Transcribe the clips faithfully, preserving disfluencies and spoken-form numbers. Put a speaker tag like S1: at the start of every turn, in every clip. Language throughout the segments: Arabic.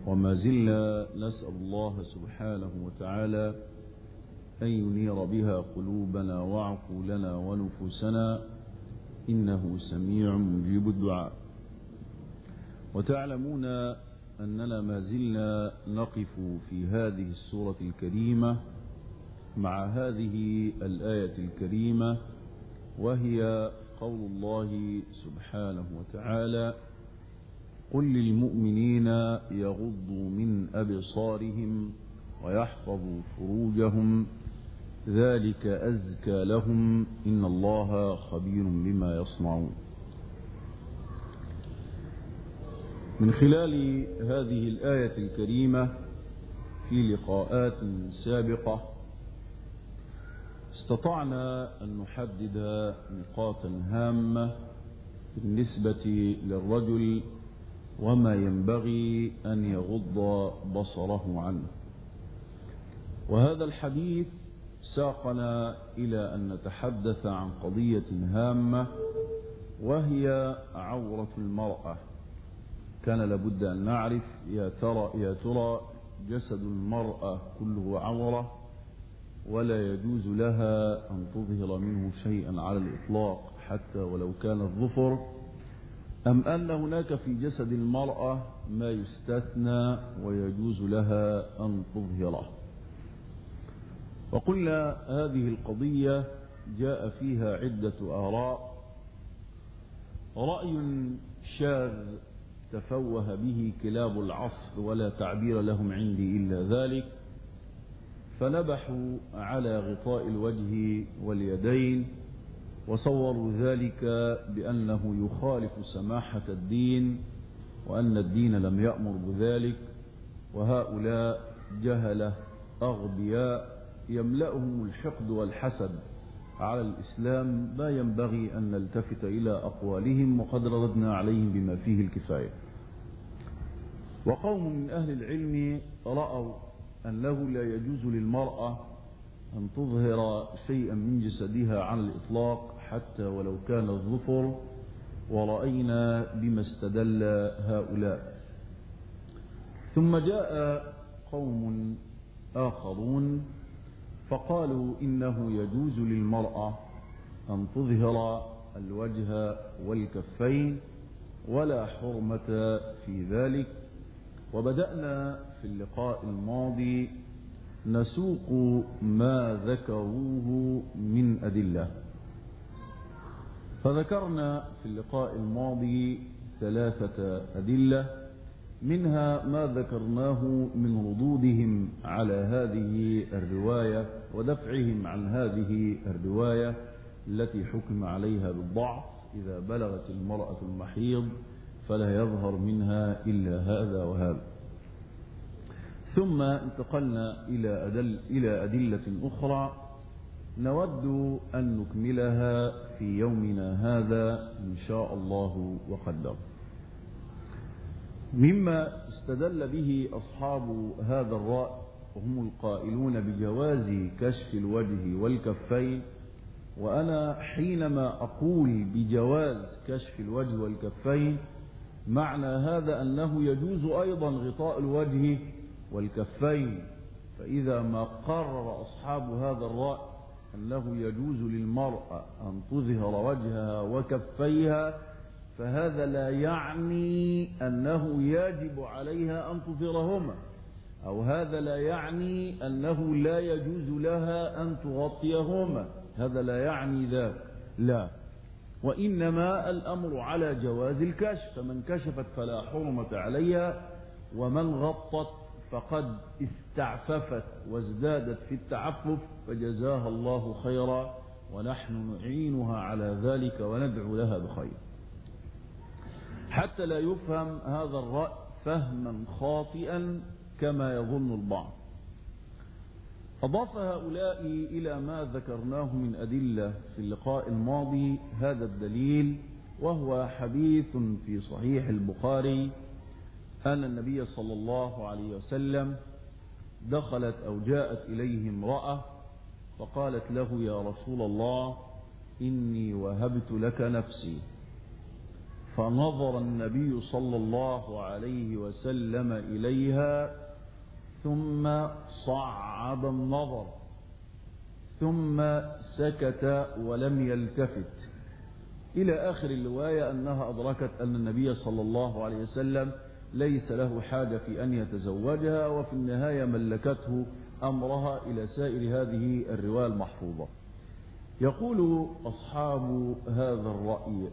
S1: وما زلنا نسأل الله سبحانه وتعالى أن ينير بها قلوبنا وعقولنا ونفوسنا، إنه سميع مجيب الدعاء. وتعلمون أننا ما زلنا نقف في هذه السورة الكريمة مع هذه الآية الكريمة، وهي قول الله سبحانه وتعالى: قل للمؤمنين يغضوا من أبصارهم ويحفظوا فروجهم ذلك أزكى لهم إن الله خبير بما يصنعون. من خلال هذه الآية الكريمة في لقاءات سابقة استطعنا أن نحدد نقاطا هامة بالنسبة للرجل وما ينبغي أن يغض بصره عنه. وهذا الحديث ساقنا إلى أن نتحدث عن قضية هامة، وهي عورة المرأة. كان لابد أن نعرف يا ترى يا ترى جسد المرأة كله عورة، ولا يجوز لها أن تظهر منه شيئا على الإطلاق حتى ولو كان الظفر، أم أن هناك في جسد المرأة ما يستثنى ويجوز لها أن تظهره. وقلنا هذه القضية جاء فيها عدة آراء. رأي شاذ تفوه به كلاب العصر ولا تعبير لهم عندي إلا ذلك، فنبحوا على غطاء الوجه واليدين وصوروا ذلك بأنه يخالف سماحة الدين، وأن الدين لم يأمر بذلك. وهؤلاء جهلة أغبياء يملأهم الحقد والحسد على الإسلام، ما ينبغي أن نلتفت إلى أقوالهم، وقد رددنا عليهم بما فيه الكفاية. وقوم من أهل العلم رأوا أنه لا يجوز للمرأة أن تظهر شيئا من جسدها على الإطلاق حتى ولو كان الظفر، ورأينا بما استدل هؤلاء. ثم جاء قوم آخرون فقالوا إنه يجوز للمرأة أن تظهر الوجه والكفين ولا حرمة في ذلك. وبدأنا في اللقاء الماضي نسوق ما ذكروه من أدلة، فذكرنا في اللقاء الماضي ثلاثة أدلة، منها ما ذكرناه من ردودهم على هذه الرواية ودفعهم عن هذه الرواية التي حكم عليها بالضعف: إذا بلغت المرأة المحيض فلا يظهر منها إلا هذا وهذا. ثم انتقلنا إلى أدل إلى أدلة أخرى نود أن نكملها في يومنا هذا إن شاء الله وقدر. مما استدل به أصحاب هذا الرأي وهم القائلون بجواز كشف الوجه والكفين. وأنا حينما أقول بجواز كشف الوجه والكفين معنى هذا أنه يجوز أيضا غطاء الوجه والكفين. فإذا ما قرر أصحاب هذا الرأي أنه يجوز للمرأة أن تظهر وجهها وكفيها، فهذا لا يعني أنه يجب عليها أن تظهرهما، أو هذا لا يعني أنه لا يجوز لها أن تغطيهما، هذا لا يعني ذاك، لا. وإنما الأمر على جواز الكشف، فمن كشفت فلا حرمة عليها، ومن غطت فقد استعففت وازدادت في التعفف فجزاها الله خيرا، ونحن نعينها على ذلك وندعو لها بخير. حتى لا يفهم هذا الرأي فهما خاطئا كما يظن البعض. أضاف هؤلاء إلى ما ذكرناه من أدلة في اللقاء الماضي هذا الدليل، وهو حديث في صحيح البخاري أن النبي صلى الله عليه وسلم دخلت أو جاءت إليه امرأة فقالت له: يا رسول الله إني وهبت لك نفسي. فنظر النبي صلى الله عليه وسلم إليها ثم صعد النظر ثم سكت ولم يلتفت، إلى آخر الرواية أنها أدركت أن النبي صلى الله عليه وسلم ليس له حاجة في أن يتزوجها، وفي النهاية ملكته أمرها إلى سائر هذه الرواية المحفوظة. يقول أصحاب هذا الرأي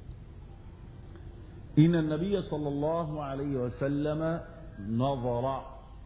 S1: إن النبي صلى الله عليه وسلم نظر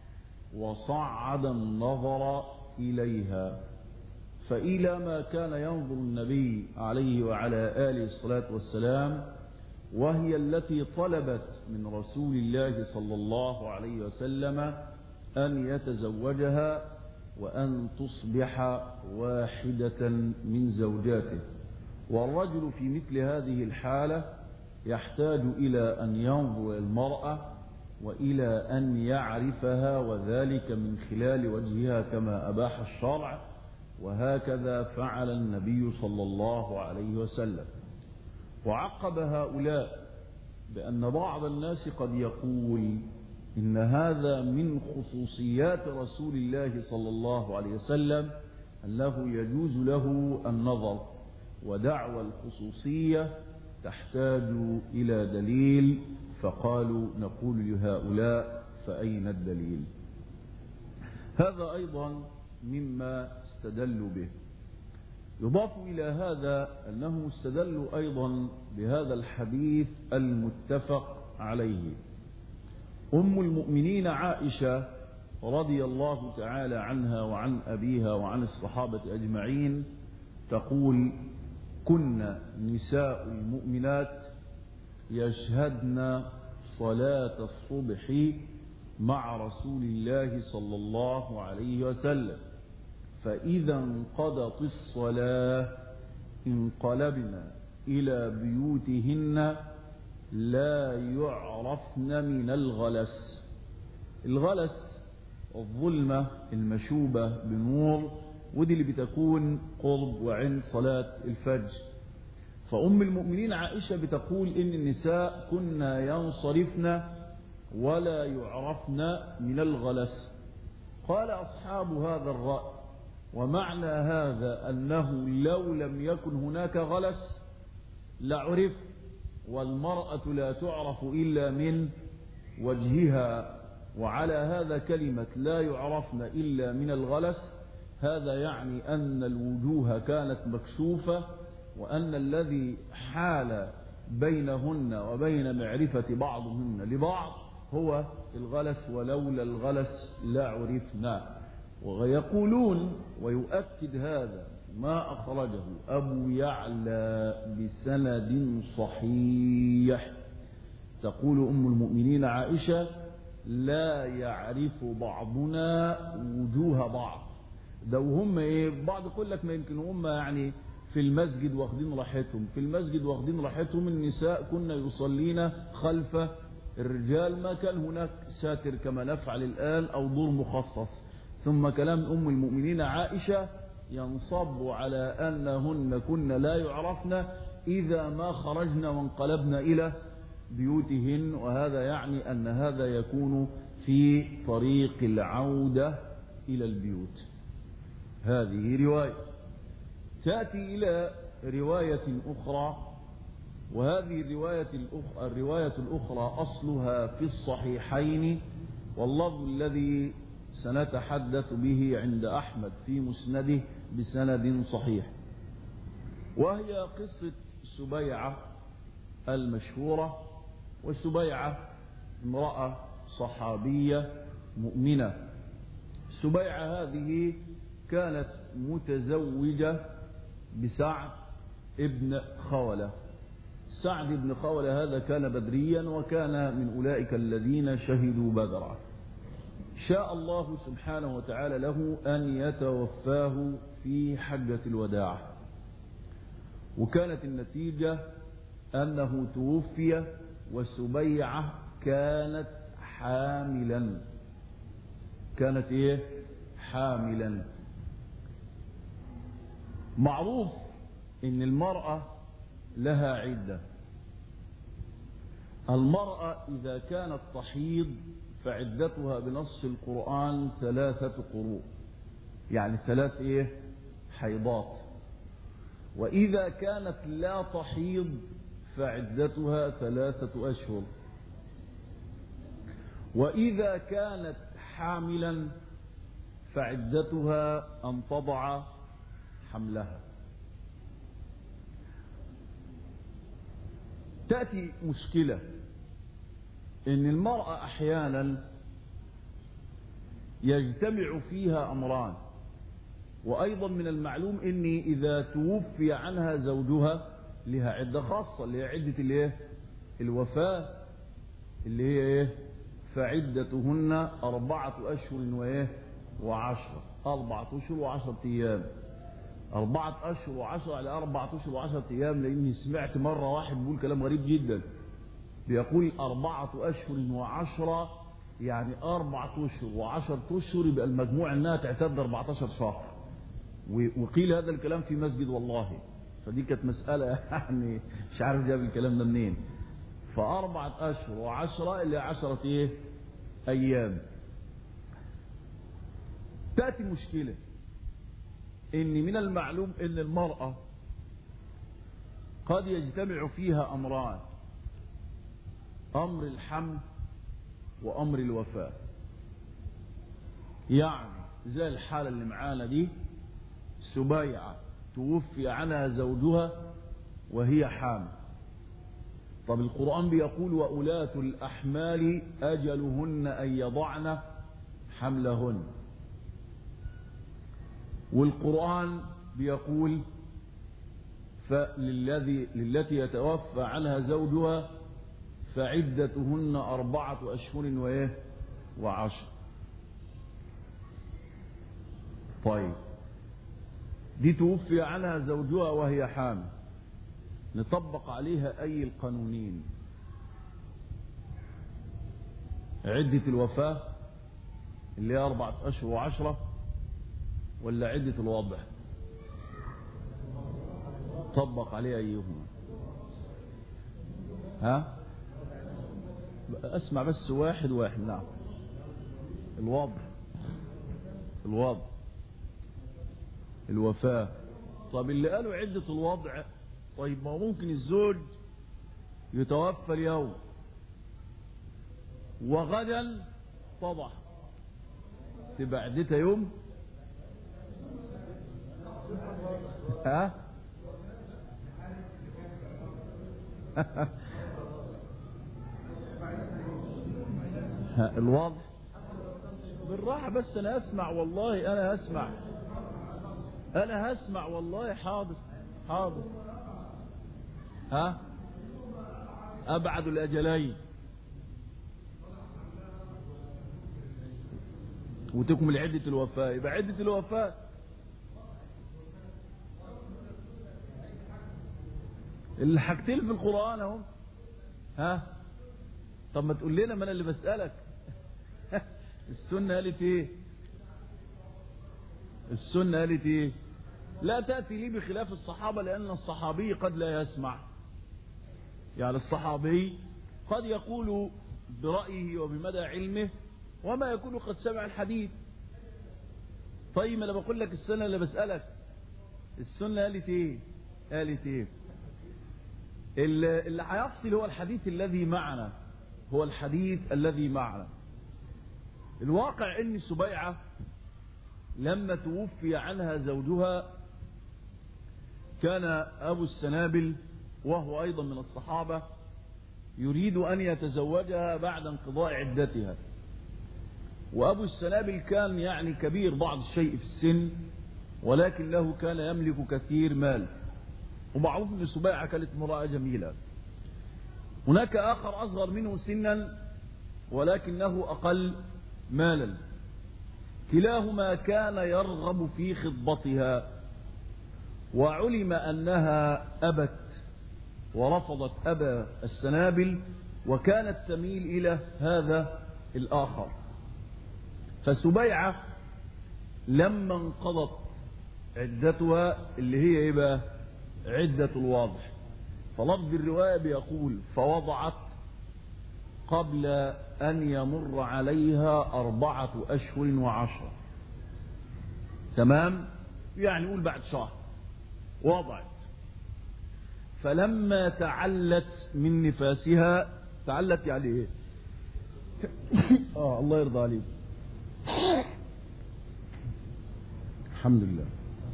S1: وصعد النظر إليها، فإلى ما كان ينظر النبي عليه وعلى آله الصلاة والسلام، وهي التي طلبت من رسول الله صلى الله عليه وسلم أن يتزوجها وأن تصبح واحدة من زوجاته. والرجل في مثل هذه الحالة يحتاج إلى أن ينظر المرأة وإلى أن يعرفها، وذلك من خلال وجهها كما أباح الشرع، وهكذا فعل النبي صلى الله عليه وسلم. وعقب هؤلاء بأن بعض الناس قد يقول إن هذا من خصوصيات رسول الله صلى الله عليه وسلم أنه يجوز له النظر، ودعوى الخصوصية تحتاج إلى دليل، فقالوا نقول لهؤلاء فأين الدليل؟ هذا أيضا مما استدلوا به. يضاف إلى هذا أنه استدلوا أيضا بهذا الحديث المتفق عليه. أم المؤمنين عائشة رضي الله تعالى عنها وعن أبيها وعن الصحابة أجمعين تقول: كنا نساء المؤمنات يشهدن صلاة الصبح مع رسول الله صلى الله عليه وسلم، فإذا انقضت الصلاة انقلبنا إلى بيوتهن لا يعرفن من الغلس. الغلس الظلمة المشوبة بنور، ودي اللي بتكون قرب وعند صلاة الفجر. فأم المؤمنين عائشة بتقول إن النساء كنا ينصرفن ولا يعرفن من الغلس. قال أصحاب هذا الرأي: ومعنى هذا أنه لو لم يكن هناك غلس لعرف، والمرأة لا تعرف إلا من وجهها. وعلى هذا كلمة لا يعرفن إلا من الغلس، هذا يعني أن الوجوه كانت مكشوفة، وأن الذي حال بينهن وبين معرفة بعضهن لبعض هو الغلس، ولولا الغلس لعرفنا. ويقولون ويؤكد هذا ما أخرجه أبو يعلى بسند صحيح. تقول أم المؤمنين عائشة: لا يعرف بعضنا وجوه بعض. ده وهم ايه؟ بعض يقول لك ما يمكن هم يعني في المسجد واخدين راحتهم، في المسجد واخدين راحتهم، النساء كنا يصلين خلف الرجال، ما كان هناك ساتر كما نفعل الآن أو دور مخصص. ثم كلام أم المؤمنين عائشة ينصب على أنهن كن لا يعرفن إذا ما خرجنا وانقلبنا إلى بيوتهن، وهذا يعني أن هذا يكون في طريق العودة إلى البيوت. هذه رواية. تأتي إلى رواية أخرى، وهذه الرواية الأخرى, الرواية الأخرى أصلها في الصحيحين، واللفظ الذي سنتحدث به عند أحمد في مسنده بسند صحيح، وهي قصة سبيعة المشهورة. وسبيعة امرأة صحابية مؤمنة. سبيعة هذه كانت متزوجة بسعد ابن خولة. سعد بن خولة هذا كان بدريا، وكان من أولئك الذين شهدوا بدرا. شاء الله سبحانه وتعالى له أن يتوفاه في حجة الوداع، وكانت النتيجة أنه توفي وسبيعة كانت حاملا. كانت إيه؟ حاملا. معروف إن المرأة لها عدة، المرأة إذا كانت تحيض فعدتها بنص القرآن ثلاثة قروء، يعني ثلاث إيه؟ حيضات. وإذا كانت لا تحيض فعدتها ثلاثة أشهر. وإذا كانت حاملا فعدتها أن تضع حملها. تأتي مشكلة إن المرأة أحيانا يجتمع فيها أمران. وأيضا من المعلوم إن إذا توفي عنها زوجها لها عدة خاصة اللي هي عدة الايه؟ الوفاة، اللي هي ايه؟ فعدتهن أربعة أشهر وإيه؟ وعشرة. أربعة أشهر وعشرة أيام. أربعة أشهر وعشرة على أربعة أشهر وعشرة أيام، لأني سمعت مرة واحد بيقول كلام غريب جدا، بيقول أربعة أشهر وعشرة يعني أربعة أشهر وعشرة أشهر، يبقى المجموع إنها تعتد أربعة عشر شهر. وقيل هذا الكلام في مسجد والله، فدي كانت مسألة يعني مش عارف جاب الكلام ده منين. فأربعة أشهر وعشرة إلى عشرة إيه؟ أيام. تأتي مشكلة إن من المعلوم إن المرأة قد يجتمع فيها أمران: أمر الحمل وأمر الوفاة. يعني زي الحالة اللي معانا دي، سبيعة توفي عنها زوجها وهي حامل. طب القرآن بيقول وأولاة الأحمال أجلهن أن يضعن حملهن، والقرآن بيقول فللذي للتي يتوفى عنها زوجها فعدتهن أربعة أشهر وإيه؟ وعشر. طيب دي توفي عنها زوجها وهي حامل، نطبق عليها أي القانونين؟ عدة الوفاة اللي هي أربعة أشهر وعشرة، ولا عدة الوضع؟ طبق عليها أيهما؟ ها؟ أسمع بس واحد واحد. نعم. الوضع. الوضع. الوفاة. طب اللي قالوا عدة الوضع، طيب ما ممكن الزوج يتوفى اليوم وغدا طبعا تبقى عدتها يوم؟ ها؟ الوضع. بالراحة بس أنا أسمع والله، أنا أسمع أنا هسمع والله. حاضر حاضر. ها؟ أبعد الأجلين وتكمل عدة الوفاة، يبقى عدة الوفاة الحاجتين في القرآن اهو. ها؟ طب ما تقول لنا، ما أنا اللي بسألك. السنة قالت إيه؟ السنة قالت إيه؟ لا تأتي لي بخلاف الصحابة، لأن الصحابي قد لا يسمع. يعني الصحابي قد يقول برأيه وبمدى علمه وما يكون قد سمع الحديث. طيب ما أنا بقول لك السنة اللي بسألك، السنة قالت إيه؟ قالت إيه؟ اللي هيفصل هو الحديث الذي معنا، هو الحديث الذي معنا. الواقع ان سبيعة لما توفي عنها زوجها كان ابو السنابل وهو ايضا من الصحابة يريد ان يتزوجها بعد انقضاء عدتها. وابو السنابل كان يعني كبير بعض الشيء في السن، ولكنه كان يملك كثير مال، ومعروف ان سبيعة كانت امرأة جميلة. هناك اخر اصغر منه سنا ولكنه اقل مالا، كلاهما كان يرغب في خطبتها، وعلم انها ابت ورفضت ابا السنابل، وكانت تميل الى هذا الاخر. فسبيعة لما انقضت عدتها اللي هي ايه بقى؟ عدة الوضع. فلفظ الرواية بيقول فوضعت قبل أن يمر عليها أربعة أشهر وعشرة. تمام؟ يعني نقول بعد شهر وضعت. فلما تعلت من نفاسها، تعلت يعني ايه؟ اه الله يرضى عليك. الحمد لله.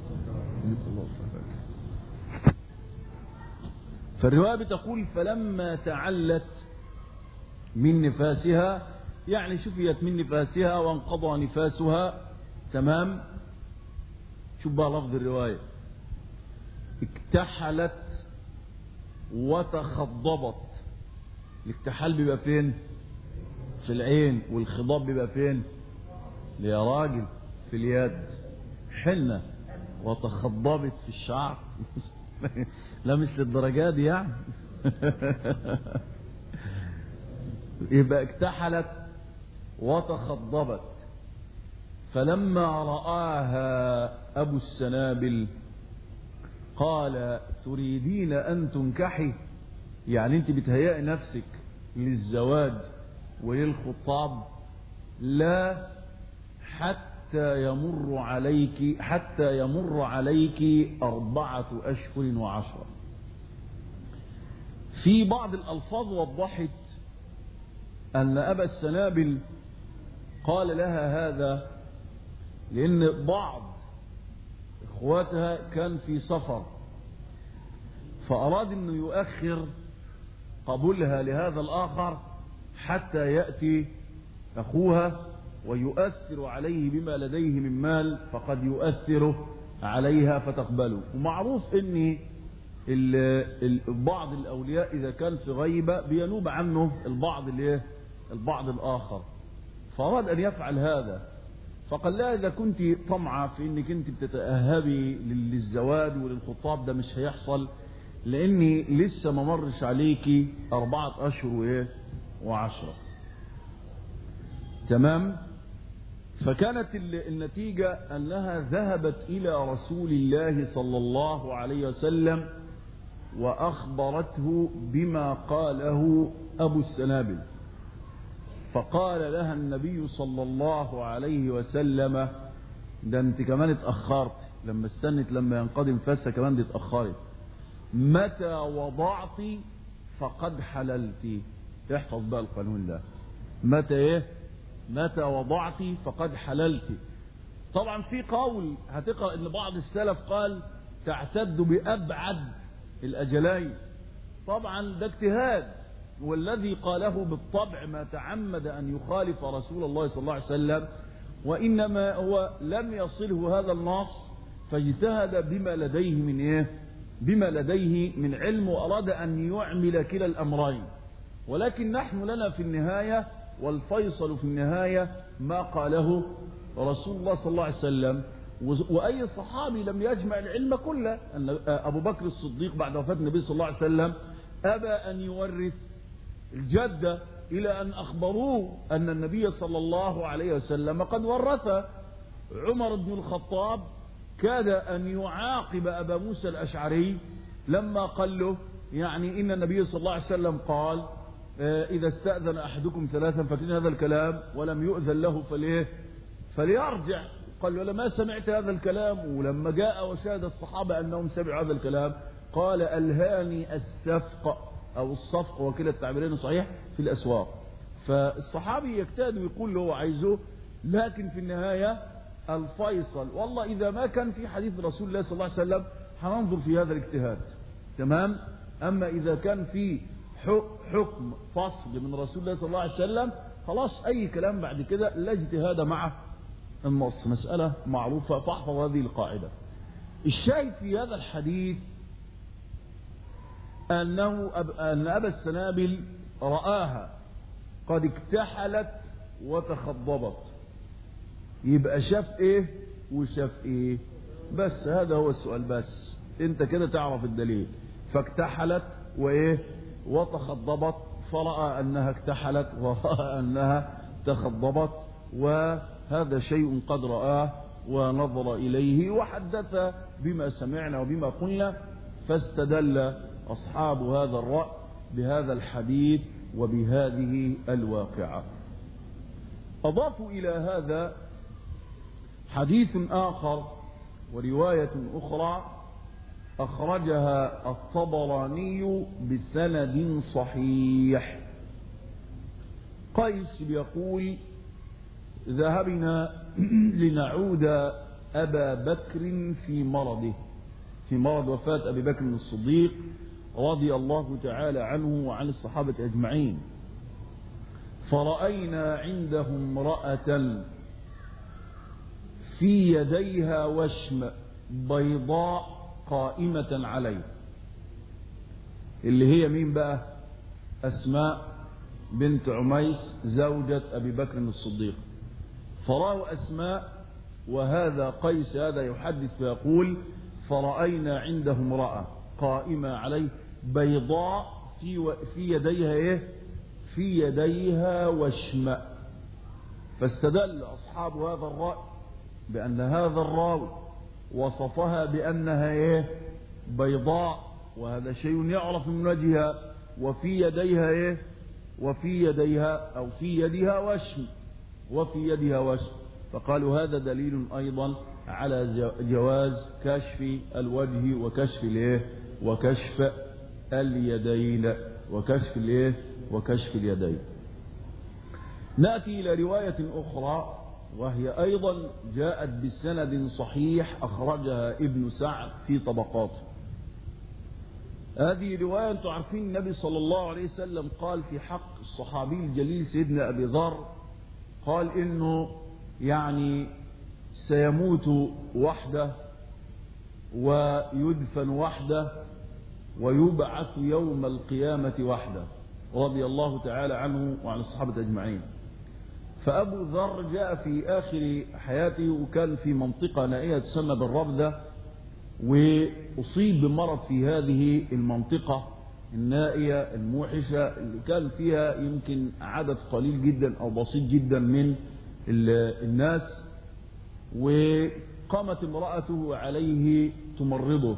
S1: فالرواية بتقول فلما تعلت من نفاسها، يعني شفيت من نفاسها وانقضى نفاسها. تمام؟ شوف بقى لفظ الرواية، اكتحلت وتخضبت. الاكتحال بيبقى فين؟ في العين. والخضاب بيبقى فين؟ يا راجل في اليد. حنة. وتخضبت في الشعر. لا مثل الدرجات دي يعني. يبقى اكتحلت وتخضبت. فلما رآها أبو السنابل قال تريدين أن تنكحي؟ يعني أنت بتهيئي نفسك للزواج وللخطاب؟ لا، حتى يمر عليك حتى يمر عليك أربعة أشهر وعشرة. في بعض الألفاظ وضحت أن أبا السنابل قال لها هذا لأن بعض إخواتها كان في سفر، فأراد أنه يؤخر قبولها لهذا الآخر حتى يأتي أخوها ويؤثر عليه بما لديه من مال، فقد يؤثر عليها فتقبله. ومعروف أن بعض الأولياء إذا كان في غيبة بينوب عنه البعض البعض الآخر، فأراد أن يفعل هذا. فقال لا، إذا كنت طمعة في أنك أنت بتتأهبي للزواج وللخطاب ده مش هيحصل، لأني لسه ما مرش عليكي أربعة أشهر وإيه وعشرة. تمام؟ فكانت النتيجة أنها ذهبت إلى رسول الله صلى الله عليه وسلم وأخبرته بما قاله أبو السنابل. فقال لها النبي صلى الله عليه وسلم ده انت كمان اتأخرت، لما استنت لما ينقضي نفسها كمان دي اتأخرت. متى وضعت فقد حللت. احفظ بقى القانون ده. متى ايه؟ متى وضعت فقد حللت. طبعا في قول هتقرأ ان بعض السلف قال تعتد بأبعد الأجلين. طبعا ده اجتهاد، والذي قاله بالطبع ما تعمد أن يخالف رسول الله صلى الله عليه وسلم، وإنما هو لم يصله هذا النص فاجتهد بما لديه من إيه؟ بما لديه من علم، وأراد أن يعمل كلا الأمرين. ولكن نحن لنا في النهاية والفيصل في النهاية ما قاله رسول الله صلى الله عليه وسلم. وأي صحابي لم يجمع العلم كله. أن أبو بكر الصديق بعد وفاة النبي صلى الله عليه وسلم أبى أن يورث الجدة إلى أن أخبروه أن النبي صلى الله عليه وسلم قد ورث. عمر بن الخطاب كاد أن يعاقب أبا موسى الأشعري لما قال له يعني إن النبي صلى الله عليه وسلم قال إذا استأذن أحدكم ثلاثا فاكرين هذا الكلام ولم يؤذن له فليه فليرجع. قال له لما سمعت هذا الكلام، ولما جاء وشاهد الصحابة أنهم سمعوا هذا الكلام قال ألهاني السفق أو الصفق، وكلا التعبيرين صحيح في الأسواق. فالصحابي يجتهد ويقول له هو عايزه، لكن في النهاية الفيصل والله إذا ما كان في حديث رسول الله صلى الله عليه وسلم هننظر في هذا الاجتهاد. تمام؟ أما إذا كان في حكم فصل من رسول الله صلى الله عليه وسلم خلاص أي كلام بعد كده لا اجتهاد معه النص. مسألة معروفة، فاحفظ هذه القاعدة. الشاهد في هذا الحديث أنه أب... أن أبا السنابل رآها قد اكتحلت وتخضبت. يبقى شاف ايه وشاف ايه؟ بس هذا هو السؤال. بس انت كده تعرف الدليل. فاكتحلت وايه وتخضبت، فرأى انها اكتحلت ورأى انها تخضبت، وهذا شيء قد رآه ونظر اليه وحدث بما سمعنا وبما قلنا. فاستدل أصحاب هذا الرأي بهذا الحديث وبهذه الواقعة. أضافوا إلى هذا حديث آخر ورواية أخرى أخرجها الطبراني بسند صحيح. قيس يقول: ذهبنا لنعود أبا بكر في مرضه، في مرض وفاة أبي بكر الصديق رضي الله تعالى عنه وعن الصحابة أجمعين، فرأينا عنده امرأة في يديها وشم بيضاء قائمة عليه، اللي هي مين بقى؟ أسماء بنت عميس زوجة أبي بكر الصديق. فرأوا أسماء، وهذا قيس هذا يحدث فيقول: فرأينا عنده امرأة قائمة عليه بيضاء في, و... في يديها إيه؟ في يديها وشم. فاستدل أصحاب هذا الرأي بأن هذا الراوي وصفها بأنها إيه؟ بيضاء، وهذا شيء يعرف من وجهها، وفي يديها إيه؟ وفي يديها أو في يدها وشم، وفي يدها وشم. فقالوا هذا دليل أيضا على جواز كشف الوجه وكشف الايه وكشف اليدين وكشف الايه وكشف اليدين. نأتي إلى رواية أخرى وهي أيضا جاءت بسند صحيح أخرجها ابن سعد في طبقاته. هذه رواية أنتم عارفين النبي صلى الله عليه وسلم قال في حق الصحابي الجليل سيدنا أبي ذر، قال إنه يعني سيموت وحده ويدفن وحده ويبعث يوم القيامة وحده، رضي الله تعالى عنه وعن الصحابة أجمعين. فأبو ذر جاء في آخر حياته وكان في منطقة نائية تسمى بالربذة، وأصيب بمرض في هذه المنطقة النائية الموحشة اللي كان فيها يمكن عدد قليل جدا أو بسيط جدا من الناس، وقامت امرأته عليه تمرضه.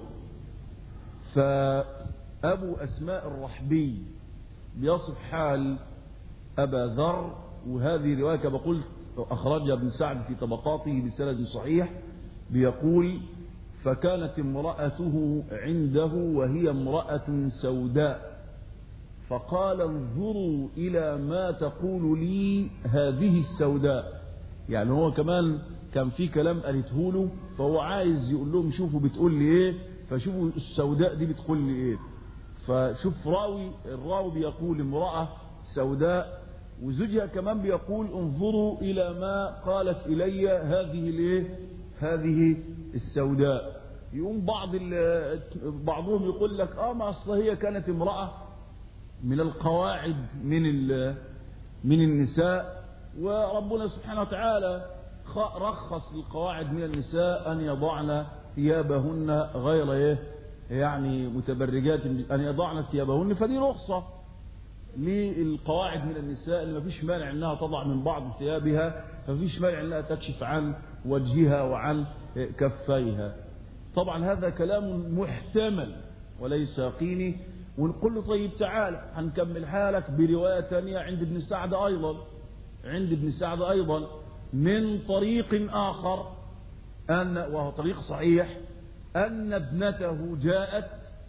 S1: فأبو أسماء الرحبي بيصف حال أبا ذر، وهذه رواية كما قلت أخرجها ابن سعد في طبقاته بسند صحيح، بيقول: فكانت امرأته عنده وهي امرأة سوداء، فقال: انظروا إلى ما تقول لي هذه السوداء. يعني هو كمان كان في كلام قالته له، فهو عايز يقول لهم شوفوا بتقول لي ايه، فشوفوا السوداء دي بتقول لي ايه. فشوف راوي الراوي بيقول امرأة سوداء، وزوجها كمان بيقول انظروا إلى ما قالت إلي هذه الايه هذه السوداء. يقوم بعض بعضهم يقول لك اه ما اصل هي كانت امرأة من القواعد من من النساء، وربنا سبحانه وتعالى رخص للقواعد من النساء أن يضعن ثيابهن غير ايه يعني متبرجات، أن يضعن ثيابهن، فدي رخصة للقواعد من النساء اللي ما فيش مانع انها تضع من بعض ثيابها، ففيش مانع انها تكشف عن وجهها وعن كفيها. طبعا هذا كلام محتمل وليس يقيني. ونقول له طيب تعال هنكمل حالك برواية ثانية عند ابن سعد أيضا عند ابن سعد أيضا من طريق آخر، أن وهو طريق صحيح، أن ابنته جاءت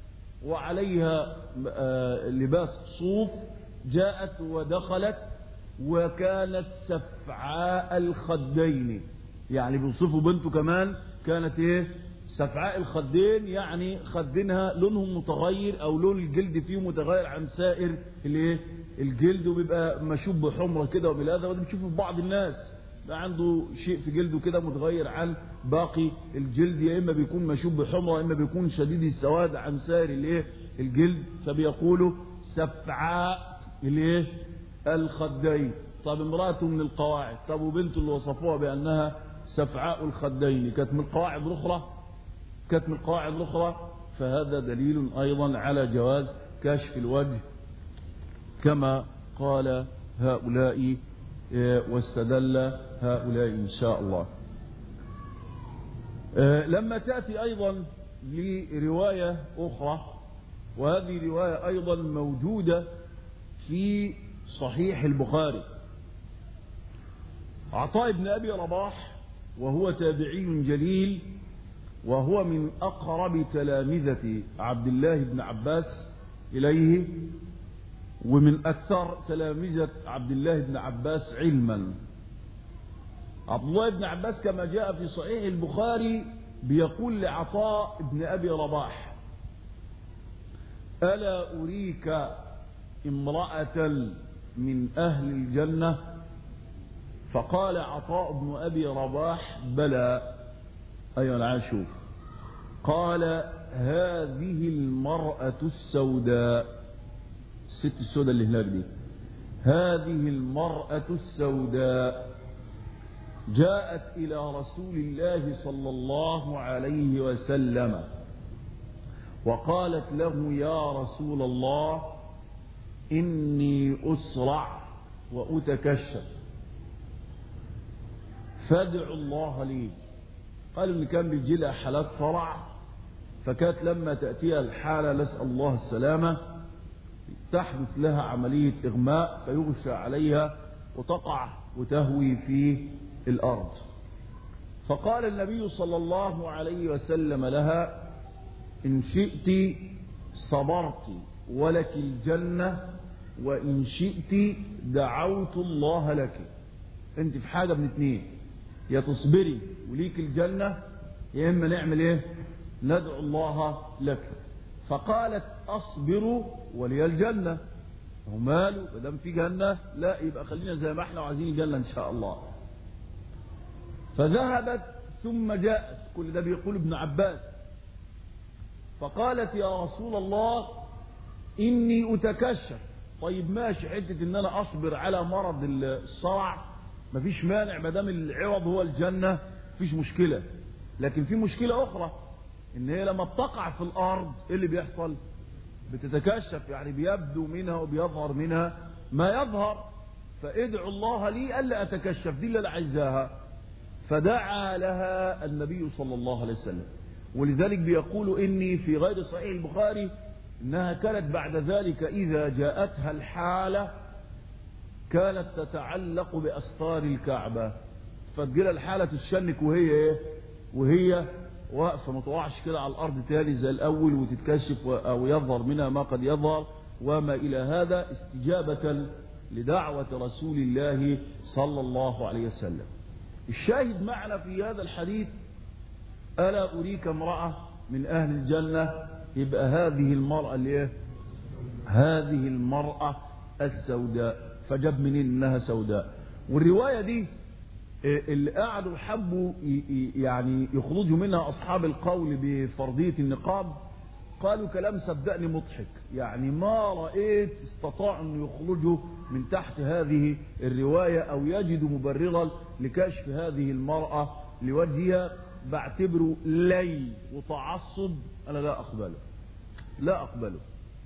S1: وعليها لباس صوف، جاءت ودخلت وكانت سفعاء الخدين. يعني بيوصفوا بنته كمان كانت ايه سفعاء الخدين، يعني خدينها لونهم متغير او لون الجلد فيه متغير عن سائر الايه الجلد، وبيبقى مشوب بحمره كده وبالهذا، وده بتشوفه في بعض الناس ده عنده شيء في جلده كده متغير عن باقي الجلد، يا اما بيكون مشوب بحمره، يا اما بيكون شديد السواد عن سائر الايه الجلد، فبيقولوا سفعاء الايه الخدين. طب امراته من القواعد، طب وبنته اللي وصفوها بانها سفعاء الخدين كانت من القواعد الاخرى كانت من القواعد الاخرى فهذا دليل ايضا على جواز كشف الوجه كما قال هؤلاء واستدل هؤلاء إن شاء الله. لما تأتي أيضا لرواية أخرى، وهذه رواية أيضا موجودة في صحيح البخاري. عطاء بن أبي رباح وهو تابعي جليل، وهو من أقرب تلامذة عبد الله بن عباس إليه، ومن أكثر تلامذة عبد الله بن عباس علما. عبد الله بن عباس كما جاء في صحيح البخاري بيقول لعطاء بن أبي رباح: ألا أريك امرأة من أهل الجنة؟ فقال عطاء بن أبي رباح: بلى. أيها العاشور. قال: هذه المرأة السوداء، الست السوداء اللي هناك دي، هذه المرأة السوداء جاءت إلى رسول الله صلى الله عليه وسلم وقالت له: يا رسول الله، إني أسرع وأتكشف فادعوا الله لي. قالوا إن كان بيجي لها حالات صرع، فكانت لما تأتيها الحالة نسأل الله السلامة تحدث لها عملية إغماء فيغشى عليها وتقع وتهوي في الأرض. فقال النبي صلى الله عليه وسلم لها: إن شئت صبرت ولك الجنة، وإن شئت دعوت الله لك. أنت في حاجة من اثنين: يا تصبري وليك الجنة، يا إما نعمل إيه؟ ندعو الله لك. فقالت: أصبر ولي الجنة. وماله ما دام في جنة؟ لا، يبقى خلينا زي ما احنا وعايزين الجنة إن شاء الله. فذهبت ثم جاءت، كل ده بيقول ابن عباس، فقالت: يا رسول الله، إني أتكشف. طيب ماشي، حتة إن أنا أصبر على مرض الصرع مفيش مانع ما دام العوض هو الجنة، مفيش مشكلة. لكن في مشكلة أخرى، إن هي لما بتقع في الأرض إيه اللي بيحصل؟ بتتكشف، يعني بيبدو منها وبيظهر منها ما يظهر. فادعوا الله لي ألا أتكشف، دي اللي أنا عايزاها. فدعا لها النبي صلى الله عليه وسلم. ولذلك بيقول إني في غير صحيح البخاري إنها كانت بعد ذلك إذا جاءتها الحالة كانت تتعلق بأستار الكعبة، فتجيلها الحالة تشنك وهي إيه؟ وهي واقفة، ما تقعش كده على الأرض تاني زي الأول وتتكشف أو يظهر منها ما قد يظهر وما إلى هذا، استجابة لدعوة رسول الله صلى الله عليه وسلم. الشاهد معنا في هذا الحديث: ألا أريك امرأة من أهل الجنة؟ يبقى هذه المرأة اللي هذه المرأة السوداء. فجاب منين إنها سوداء؟ والرواية دي اللي قعدوا حبوا يعني يخرجوا منها أصحاب القول بفرضية النقاب قالوا كلام صدقني مضحك، يعني ما رأيت استطاعوا أن يخرجوا من تحت هذه الرواية أو يجدوا مبررا لكشف هذه المرأة لوجهها. بعتبره لي وتعصب، أنا لا أقبله، لا أقبله،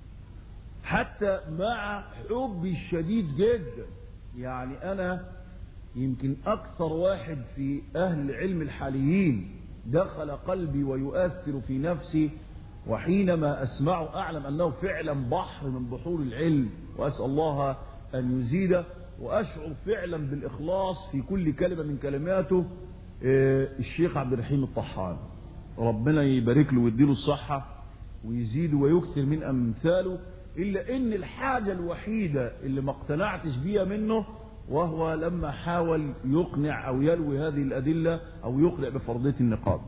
S1: حتى مع حبي الشديد جدا. يعني أنا يمكن أكثر واحد في أهل العلم الحاليين دخل قلبي ويؤثر في نفسي، وحينما أسمعه أعلم أنه فعلا بحر من بحور العلم، وأسأل الله أن يزيده، وأشعر فعلا بالإخلاص في كل كلمة من كلماته. الشيخ عبد الرحيم الطحان، ربنا يبارك له ويديله الصحة ويزيده ويكثر من أمثاله. إلا إن الحاجة الوحيدة اللي ما اقتنعتش بيها منه وهو لما حاول يقنع أو يلوي هذه الأدلة أو يقنع بفرضية النقاب،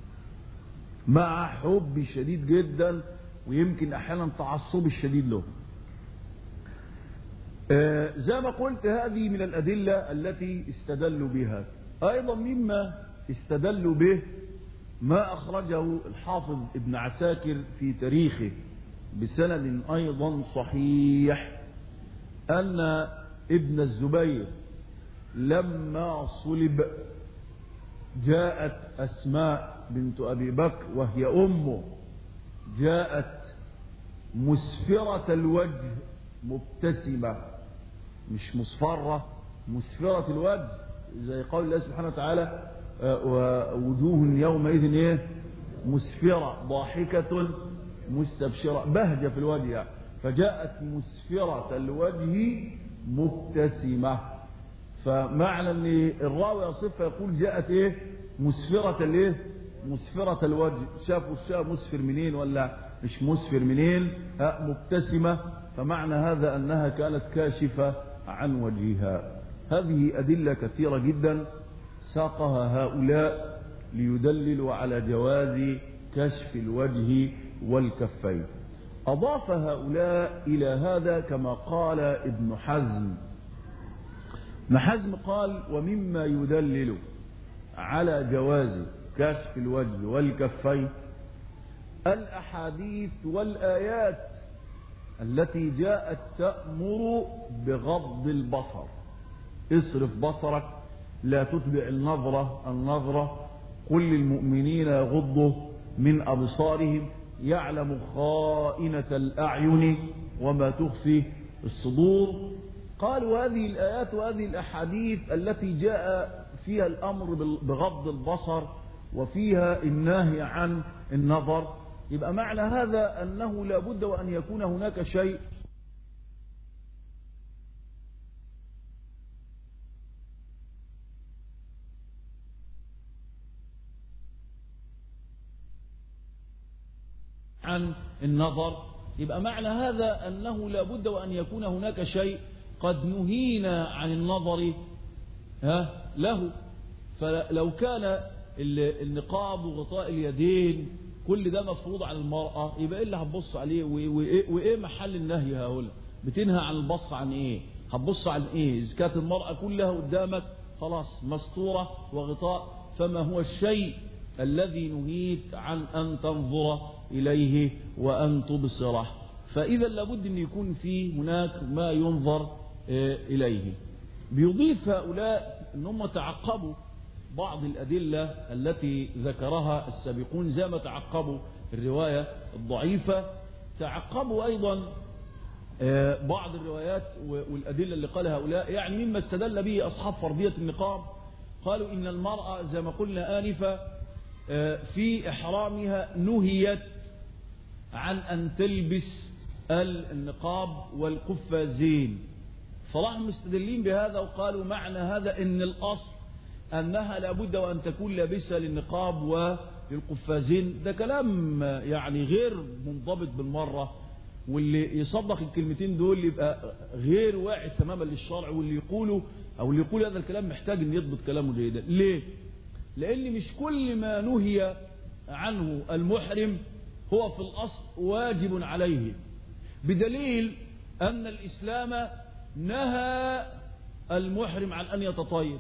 S1: مع حب شديد جدا ويمكن أحيانا تعصب الشديد له. آه زي ما قلت، هذه من الأدلة التي استدلوا بها. أيضا مما استدلوا به ما أخرجه الحافظ ابن عساكر في تاريخه بسند أيضا صحيح، أن ابن الزبير لما صلب جاءت أسماء بنت أبي بكر وهي أمه، جاءت مسفرة الوجه مبتسمة، مش مصفرة، مسفرة الوجه، زي قول الله سبحانه وتعالى: ووجوه يومئذ ايه؟ مسفرة ضاحكة مستبشرة، بهجة في الوجه يعني. فجاءت مسفرة الوجه مبتسمة. فمعنى ان الراوي يصفها يقول جاءت ايه؟ مسفرة الايه؟ مسفرة الوجه. شافوا الشاة مسفر منين ولا مش مسفر منين؟ ها مبتسمة. فمعنى هذا انها كانت كاشفة عن وجهها. هذه ادلة كثيرة جدا ساقها هؤلاء ليدللوا على جواز كشف الوجه والكفين. أضاف هؤلاء إلى هذا كما قال ابن حزم. ابن حزم قال: ومما يدلل على جواز كشف الوجه والكفين الأحاديث والآيات التي جاءت تأمر بغض البصر. اصرف بصرك، لا تتبع النظرة النظرة، قل للمؤمنين يغضوا من أبصارهم، يعلم خائنة الأعين وما تخفي الصدور. قالوا هذه الآيات وهذه الأحاديث التي جاء فيها الأمر بغض البصر وفيها النهي عن النظر، يبقى معنى هذا أنه لا بد وأن يكون هناك شيء عن النظر. يبقى معنى هذا أنه لا بد وأن يكون هناك شيء قد نهينا عن النظر ها له. فلو كان النقاب وغطاء اليدين كل ده مفروض على المرأة، يبقى إيه اللي هتبص عليه؟ وإيه محل النهي هؤلاء؟ بتنهى عن البص عن إيه؟ هتبص عن إيه؟ إذا كانت المرأة كلها قدامك خلاص مستورة وغطاء، فما هو الشيء الذي نهيت عن أن تنظر إليه وأن تبصره؟ فإذا لابد أن يكون فيه هناك ما ينظر إليه. بيضيف هؤلاء أنهم تعقبوا بعض الأدلة التي ذكرها السابقون، زي ما تعقبوا الرواية الضعيفة، تعقبوا أيضا بعض الروايات والأدلة اللي قالها هؤلاء. يعني مما استدل به أصحاب فرضية النقاب، قالوا إن المرأة زي ما قلنا آنفة في إحرامها نهيت عن أن تلبس النقاب والقفازين، فراحوا مستدلين بهذا وقالوا معنى هذا إن الأصل أنها لابد وأن تكون لابسة للنقاب وللقفازين. ده كلام يعني غير منضبط بالمرة، واللي يصدق الكلمتين دول يبقى غير واعي تماما للشرع، واللي يقوله أو اللي يقول هذا الكلام محتاج أن يضبط كلامه جيدا. ليه؟ لأن مش كل ما نهي عنه المحرم هو في الأصل واجب عليه، بدليل أن الإسلام نهى المحرم عن أن يتطيب.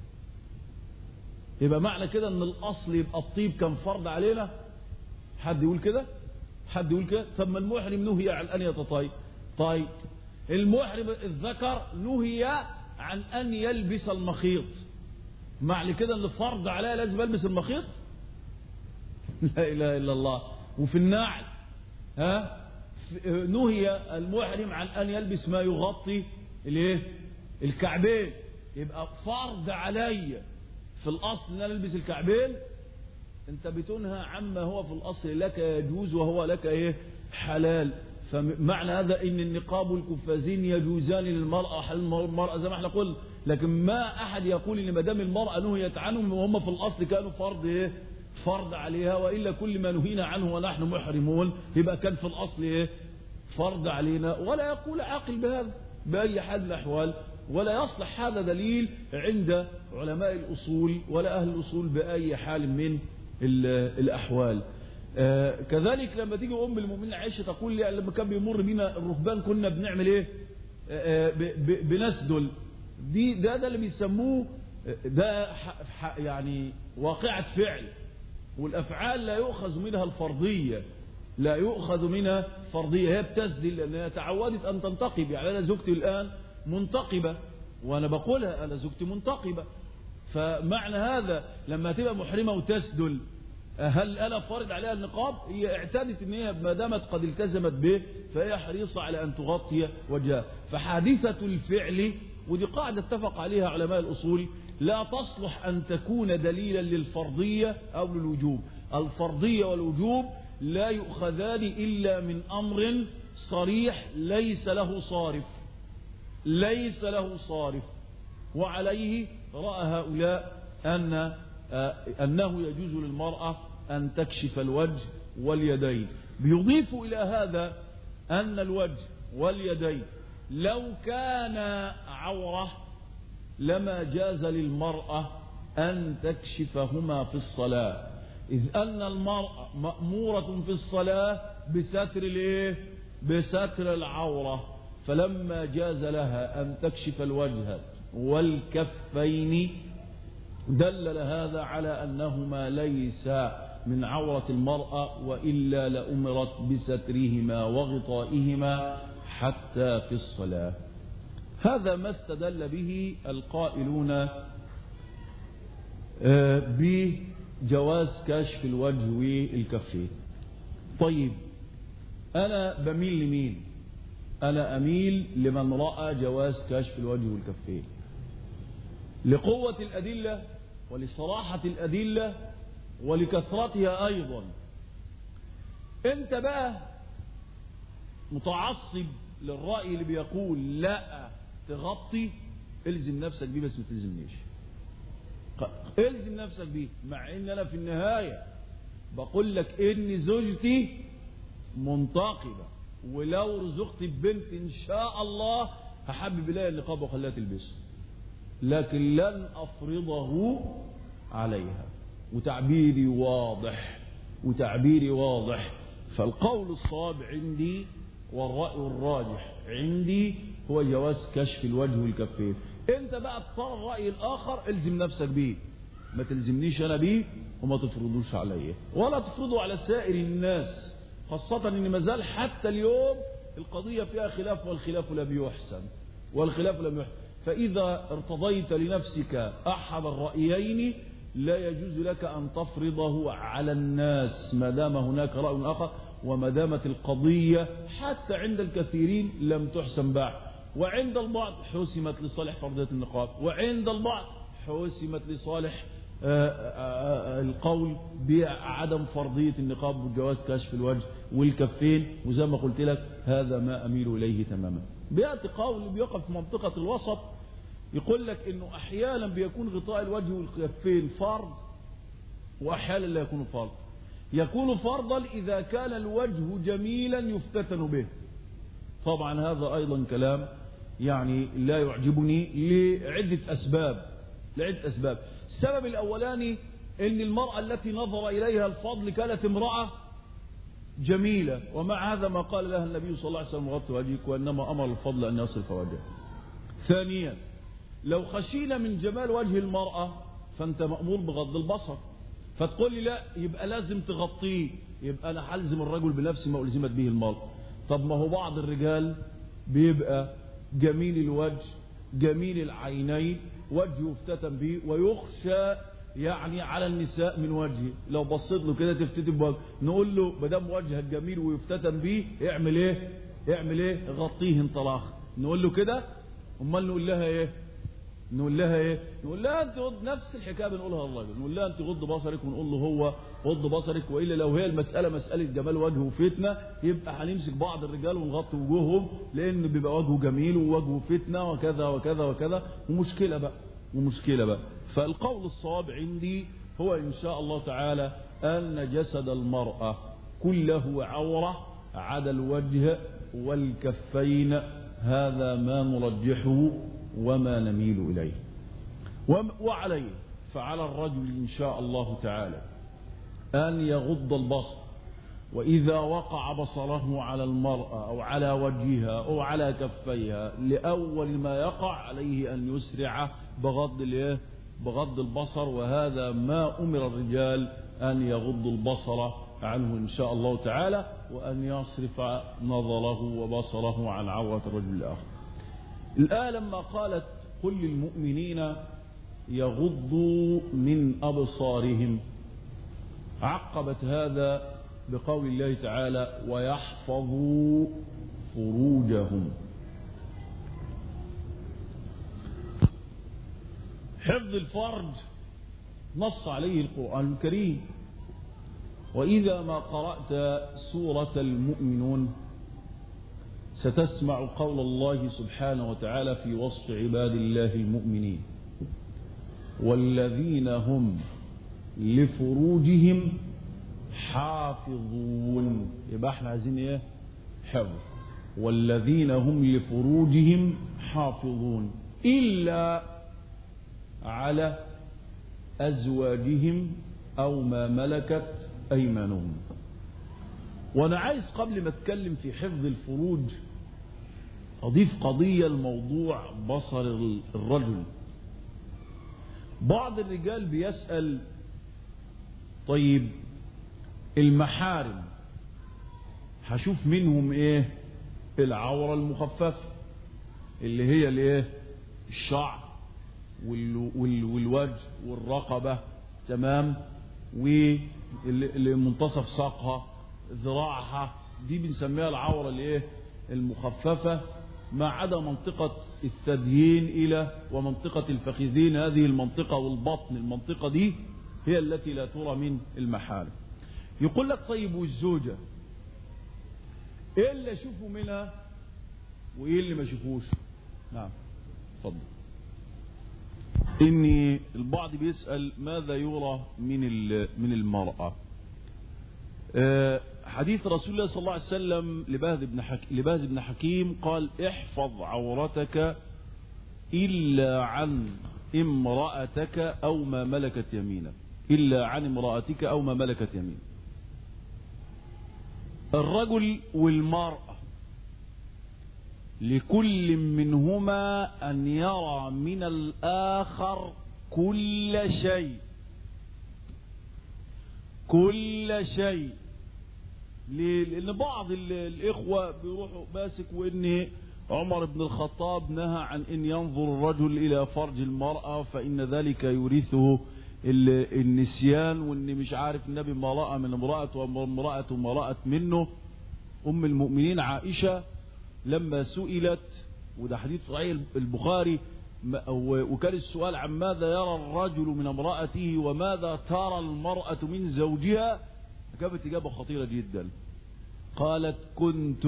S1: يبقى معنى كده أن الأصل يبقى الطيب كان فرض علينا؟ حد يقول كده؟ حد يقول كده؟ طب ما المحرم نهي عن أن يتطيب. طيب المحرم الذكر نهي عن أن يلبس المخيط، معنى كده أن فرض عليه لازم يلبس المخيط؟ لا إله إلا الله. وفي النعل ها نهي المحرم عن أن يلبس ما يغطي الايه؟ الكعبين. يبقى فرض علي في الأصل أن ألبس الكعبين، أنت بتنهى عما هو في الأصل لك يجوز وهو لك إيه؟ حلال. فمعنى هذا إن النقاب والكفازين يجوزان للمرأة حل المرأة زي ما احنا قلنا، لكن ما أحد يقول إن ما دام المرأة نهيت عنهم وهم في الأصل كانوا فرض إيه؟ فرض عليها، وإلا كل ما نهينا عنه ونحن محرمون يبقى كان في الأصل إيه؟ فرض علينا. ولا يقول عاقل بهذا بأي حال من الأحوال، ولا يصلح هذا دليل عند علماء الأصول ولا أهل الأصول بأي حال من الأحوال. آه كذلك لما تيجي أم المؤمنين عائشة تقول لي لما كان بيمر بنا الرهبان كنا بنعمل إيه؟ آه بنسدل. دي ده ده اللي بيسموه ده يعني واقعة فعل، والأفعال لا يؤخذ منها الفرضية، لا يؤخذ منها فرضية. هي بتسدل لأنها تعودت أن تنتقب. يعني أنا زوجتي الآن منتقبة وأنا بقولها أنا زوجتي منتقبة، فمعنى هذا لما تبقى محرمة وتسدل هل أنا فرض عليها النقاب؟ هي اعتادت أن هي ما دامت قد التزمت به فهي حريصة على أن تغطي وجهها. فحادثة الفعل، ودي قاعدة اتفق عليها علماء الأصول، لا تصلح أن تكون دليلا للفرضية أو للوجوب. الفرضية والوجوب لا يؤخذان إلا من أمر صريح ليس له صارف، ليس له صارف. وعليه رأى هؤلاء أن أنه يجوز للمرأة أن تكشف الوجه واليدين. بيضيف إلى هذا أن الوجه واليدين لو كان عورة لما جاز للمرأة أن تكشفهما في الصلاة، إذ أن المرأة مأمورة في الصلاة بستر الإيه؟ بستر العورة. فلما جاز لها أن تكشف الوجه والكفين دلل هذا على أنهما ليس من عورة المرأة، وإلا لأمرت بسترهما وغطائهما حتى في الصلاة. هذا ما استدل به القائلون بجواز كشف الوجه والكفين. طيب أنا بميل لمين؟ أنا أميل لمن رأى جواز كشف الوجه والكفين لقوة الأدلة ولصراحة الأدلة ولكثرتها أيضا. أنت بقى متعصب للرأي اللي بيقول لا تغطي، الزم نفسك بيه بس ما تلزمنيش. الزم نفسك بيه، مع ان انا في النهاية بقول لك ان زوجتي منتقبة، ولو رزقت ببنت ان شاء الله هحبب اليها النقاب وخليها تلبسه، لكن لن افرضه عليها. وتعبيري واضح، وتعبيري واضح. فالقول الصواب عندي والرأي الراجح عندي هو جواز كشف الوجه والكفين. انت بقى اختار الرأي الاخر، الزم نفسك بيه، ما تلزمنيش انا بيه، وما تفرضوش عليه ولا تفرضوا على سائر الناس، خاصة ان ما زال حتى اليوم القضية فيها خلاف، والخلاف لا بيحسن والخلاف لم يحسن. فإذا ارتضيت لنفسك أحد الرأيين لا يجوز لك أن تفرضه على الناس ما دام هناك رأي آخر، وما دامت القضية حتى عند الكثيرين لم تحسن بعد، وعند البعض حسمت لصالح فرضية النقاب، وعند البعض حسمت لصالح القول بعدم فرضية النقاب وجواز كشف الوجه والكفين. وزي ما قلت لك هذا ما أميل إليه تماما. بيأتي قول بيقف في منطقة الوسط، يقول لك إنه أحيانا بيكون غطاء الوجه والكفين فرض، وأحيانا لا يكون فرض. يكون فرضا إذا كان الوجه جميلا يفتتن به. طبعا هذا أيضا كلام يعني لا يعجبني لعدة أسباب لعدة أسباب. السبب الأولاني أن المرأة التي نظر إليها الفضل كانت امرأة جميلة، ومع هذا ما قال لها النبي صلى الله عليه وسلم غطي وجهك، وإنما أمر الفضل أن يصرف وجهه. ثانيا لو خشينا من جمال وجه المرأة فأنت مأمور بغض البصر، فتقول لي لا يبقى لازم تغطيه، يبقى أنا حلزم الرجل بنفسي ما ألزمت به المرأة. طب ما هو بعض الرجال بيبقى جميل الوجه جميل العينين وجهه افتتن به، ويخشى يعني على النساء من وجهه، لو بصيت له كده تفتتن بوجهه، نقول له ما دام وجهك جميل ويفتتن به اعمل ايه؟ اعمل ايه؟ غطيه انطلاق. نقول له كده؟ امال نقول لها ايه؟ نقول لها ايه؟ نقول لها انت غض، نفس الحكايه بنقولها للراجل، نقول لها انت غض بصرك، ونقول له هو غض بصرك، والا لو هي المساله مساله جمال وجه وفتنه يبقى هنمسك بعض الرجال ونغطي وجوههم، لان بيبقى وجهه جميل ووجهه فتنه وكذا وكذا وكذا، ومشكله بقى ومشكله بقى. فالقول الصواب عندي هو ان شاء الله تعالى ان جسد المراه كله عوره عدا الوجه والكفين، هذا ما نرجحه وما نميل إليه. وعليه فعلى الرجل إن شاء الله تعالى أن يغض البصر، وإذا وقع بصره على المرأة أو على وجهها أو على كفيها لأول ما يقع عليه أن يسرع بغض بغض البصر، وهذا ما أمر الرجال أن يغضوا البصر عنه إن شاء الله تعالى، وأن يصرف نظره وبصره عن عورة الرجل الآخر. الآن لما قالت قل للمؤمنين يغضوا من أبصارهم، عقبت هذا بقول الله تعالى ويحفظوا فروجهم. حفظ الفرج نص عليه القرآن الكريم، وإذا ما قرأت سورة المؤمنون ستسمع قول الله سبحانه وتعالى في وصف عباد الله المؤمنين: والذين هم لفروجهم حافظون. يبقى احنا عايزين ايه؟ حفظ. والذين هم لفروجهم حافظون إلا على أزواجهم أو ما ملكت أيمانهم. وأنا عايز قبل ما أتكلم في حفظ الفروج أضيف قضية الموضوع بصر الرجل. بعض الرجال بيسأل: طيب المحارم هشوف منهم ايه؟ العورة المخففة اللي هي الايه؟ الشعر والوجه والرقبة، تمام، والمنتصف ساقها، ذراعها، دي بنسميها العورة الايه؟ المخففة، ما عدا منطقة الثديين إلى ومنطقة الفخذين. هذه المنطقة والبطن، المنطقة دي هي التي لا ترى من المحارم. يقول لك: طيب والزوجة ايه اللي اشوفه منها وايه اللي ما اشوفوش؟ نعم اتفضل. ان البعض بيسأل: ماذا يرى من من المرأة؟ أه حديث رسول الله صلى الله عليه وسلم لباز بن حكيم, لباز بن حكيم قال: احفظ عورتك إلا عن امرأتك أو ما ملكت يمينك، إلا عن امرأتك أو ما ملكت يمينك. الرجل والمرأة لكل منهما أن يرى من الآخر كل شيء، كل شيء. لأن بعض الإخوة بيروحوا ماسك وإن عمر بن الخطاب نهى عن أن ينظر الرجل إلى فرج المرأة فإن ذلك يورثه النسيان، وإن مش عارف النبي ما رأى من امرأة وامرأة ما رأت منه. أم المؤمنين عائشة لما سئلت، وده حديث صحيح البخاري، وكان السؤال عن ماذا يرى الرجل من امرأته وماذا ترى المرأة من زوجها، جابت إجابة خطيرة جدا. قالت: كنت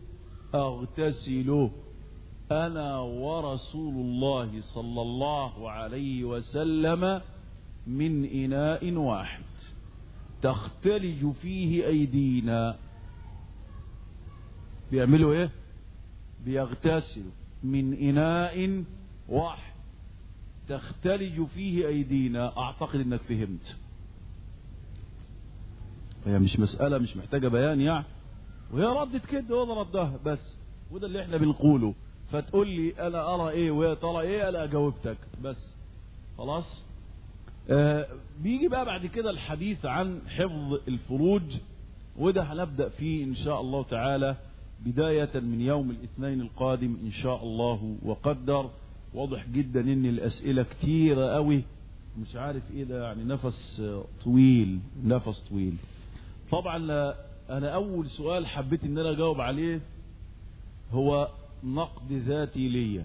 S1: أغتسل أنا ورسول الله صلى الله عليه وسلم من إناء واحد تختلج فيه أيدينا. بيعملوا إيه؟ بيغتسلوا من إناء واحد تختلج فيه أيدينا. أعتقد إنك فهمت. هي مش مسألة مش محتاجة بيان يعني، وهي ردت كده وانا ردها بس، وده اللي احنا بنقوله. فتقول لي انا ارى ايه وهي ترى ايه، انا اجاوبتك بس خلاص. آه بيجي بقى بعد كده الحديث عن حفظ الفروج، وده هنبدأ فيه ان شاء الله تعالى بداية من يوم الاثنين القادم ان شاء الله وقدر. واضح جدا ان الاسئلة كتيرة قوي، مش عارف ايه ده، يعني نفس طويل نفس طويل. طبعا انا اول سؤال حبيت ان انا اجاوب عليه هو نقد ذاتي ليا،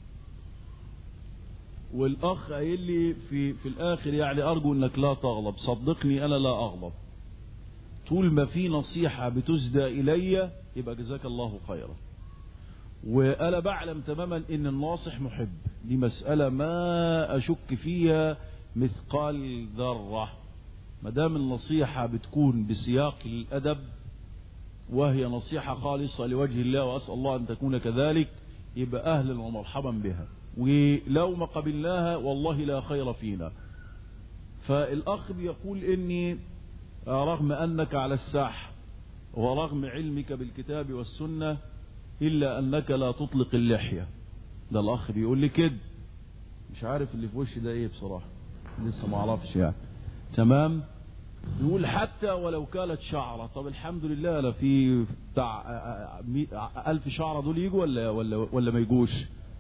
S1: والاخ قايل لي في في الاخر يعني ارجو انك لا تغضب. صدقني انا لا اغضب، طول ما في نصيحة بتسدى الي يبقى جزاك الله خيرا. وانا بعلم تماما ان الناصح محب، دي مسألة ما اشك فيها مثقال ذرة. ما دام النصيحة بتكون بسياق الأدب وهي نصيحة خالصة لوجه الله، وأسأل الله أن تكون كذلك، يبقى أهلا ومرحبا بها. ولو ما قبلناها والله لا خير فينا. فالأخ بيقول إني رغم أنك على الساحة ورغم علمك بالكتاب والسنة إلا أنك لا تطلق اللحية. ده الأخ بيقول لي كده، مش عارف اللي في وشي ده إيه بصراحة، لسه ما أعرفش يعني. تمام. يقول حتى ولو كانت شعرة. طب الحمد لله، لا في بتاع ألف شعرة دول يجوا ولا ولا ولا ما يجوش؟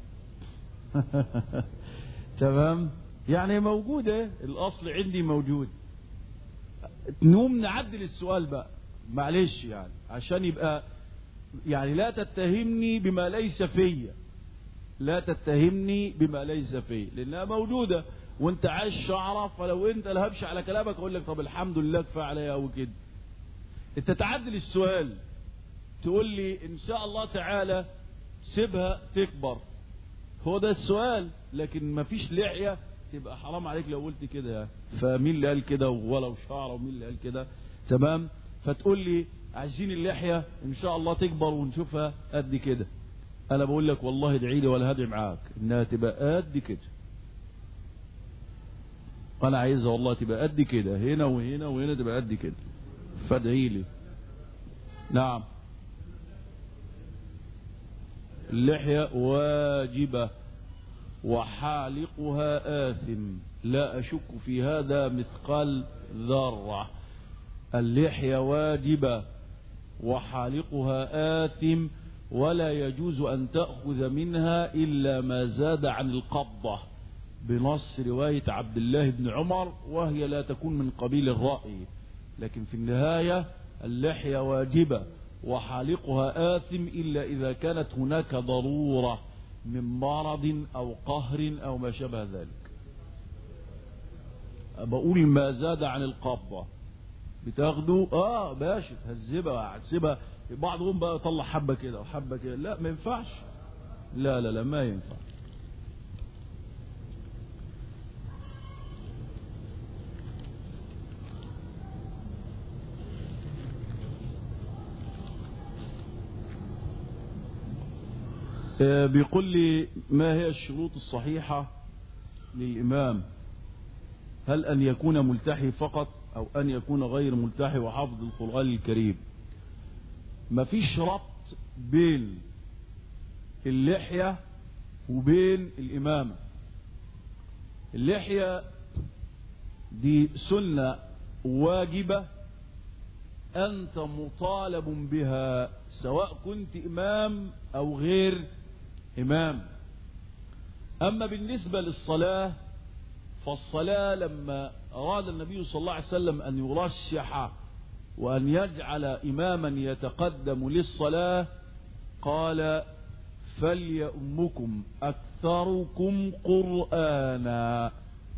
S1: تمام. يعني موجودة، الأصل عندي موجود. نقوم نعدل السؤال بقى معلش يعني عشان يبقى يعني لا تتهمني بما ليس فيا، لا تتهمني بما ليس فيا، لأنها موجودة وانت عايش شعره. فلو انت لهبش على كلامك اقول لك طب الحمد لله كفايه عليا قوي كده. انت تعدل السؤال، تقول لي ان شاء الله تعالى سيبها تكبر، هو ده السؤال. لكن ما فيش لحية تبقى حرام عليك لو قلت كده يعني. فمين اللي قال كده ولو شعر، ومين اللي قال كده؟ تمام. فتقول لي عايزين اللحية ان شاء الله تكبر ونشوفها قد كده. انا بقول لك والله ادعي لي ولا هدعي معاك انها تبقى قد كده. انا عايزها والله تبقى قد كده، هنا وهنا وهنا تبقى قد كده، فادعي لي. نعم، اللحية واجبة وحالقها آثم، لا أشك في هذا مثقال ذرة. اللحية واجبة وحالقها آثم، ولا يجوز أن تأخذ منها إلا ما زاد عن القبضة، بنص رواية عبد الله بن عمر، وهي لا تكون من قبيل الرأي. لكن في النهاية اللحية واجبة وحالقها آثم إلا إذا كانت هناك ضرورة من مرض أو قهر أو ما شابه ذلك. بقول ما زاد عن القبضة بتاخده اه باشا تهذبها هتسيبها. بعضهم بقى يطلع حبة كده وحبة كده، لا ما ينفعش، لا لا لا ما ينفع. بيقول لي ما هي الشروط الصحيحة للإمام؟ هل أن يكون ملتحي فقط أو أن يكون غير ملتحي وحافظ القرآن الكريم؟ ما فيش ربط بين اللحية وبين الإمامة. اللحية دي سنة واجبة أنت مطالب بها سواء كنت إمام أو غير إمام. أما بالنسبة للصلاة فالصلاة لما أراد النبي صلى الله عليه وسلم أن يرشح وأن يجعل إماما يتقدم للصلاة قال فليؤمكم أكثركم قرآنا،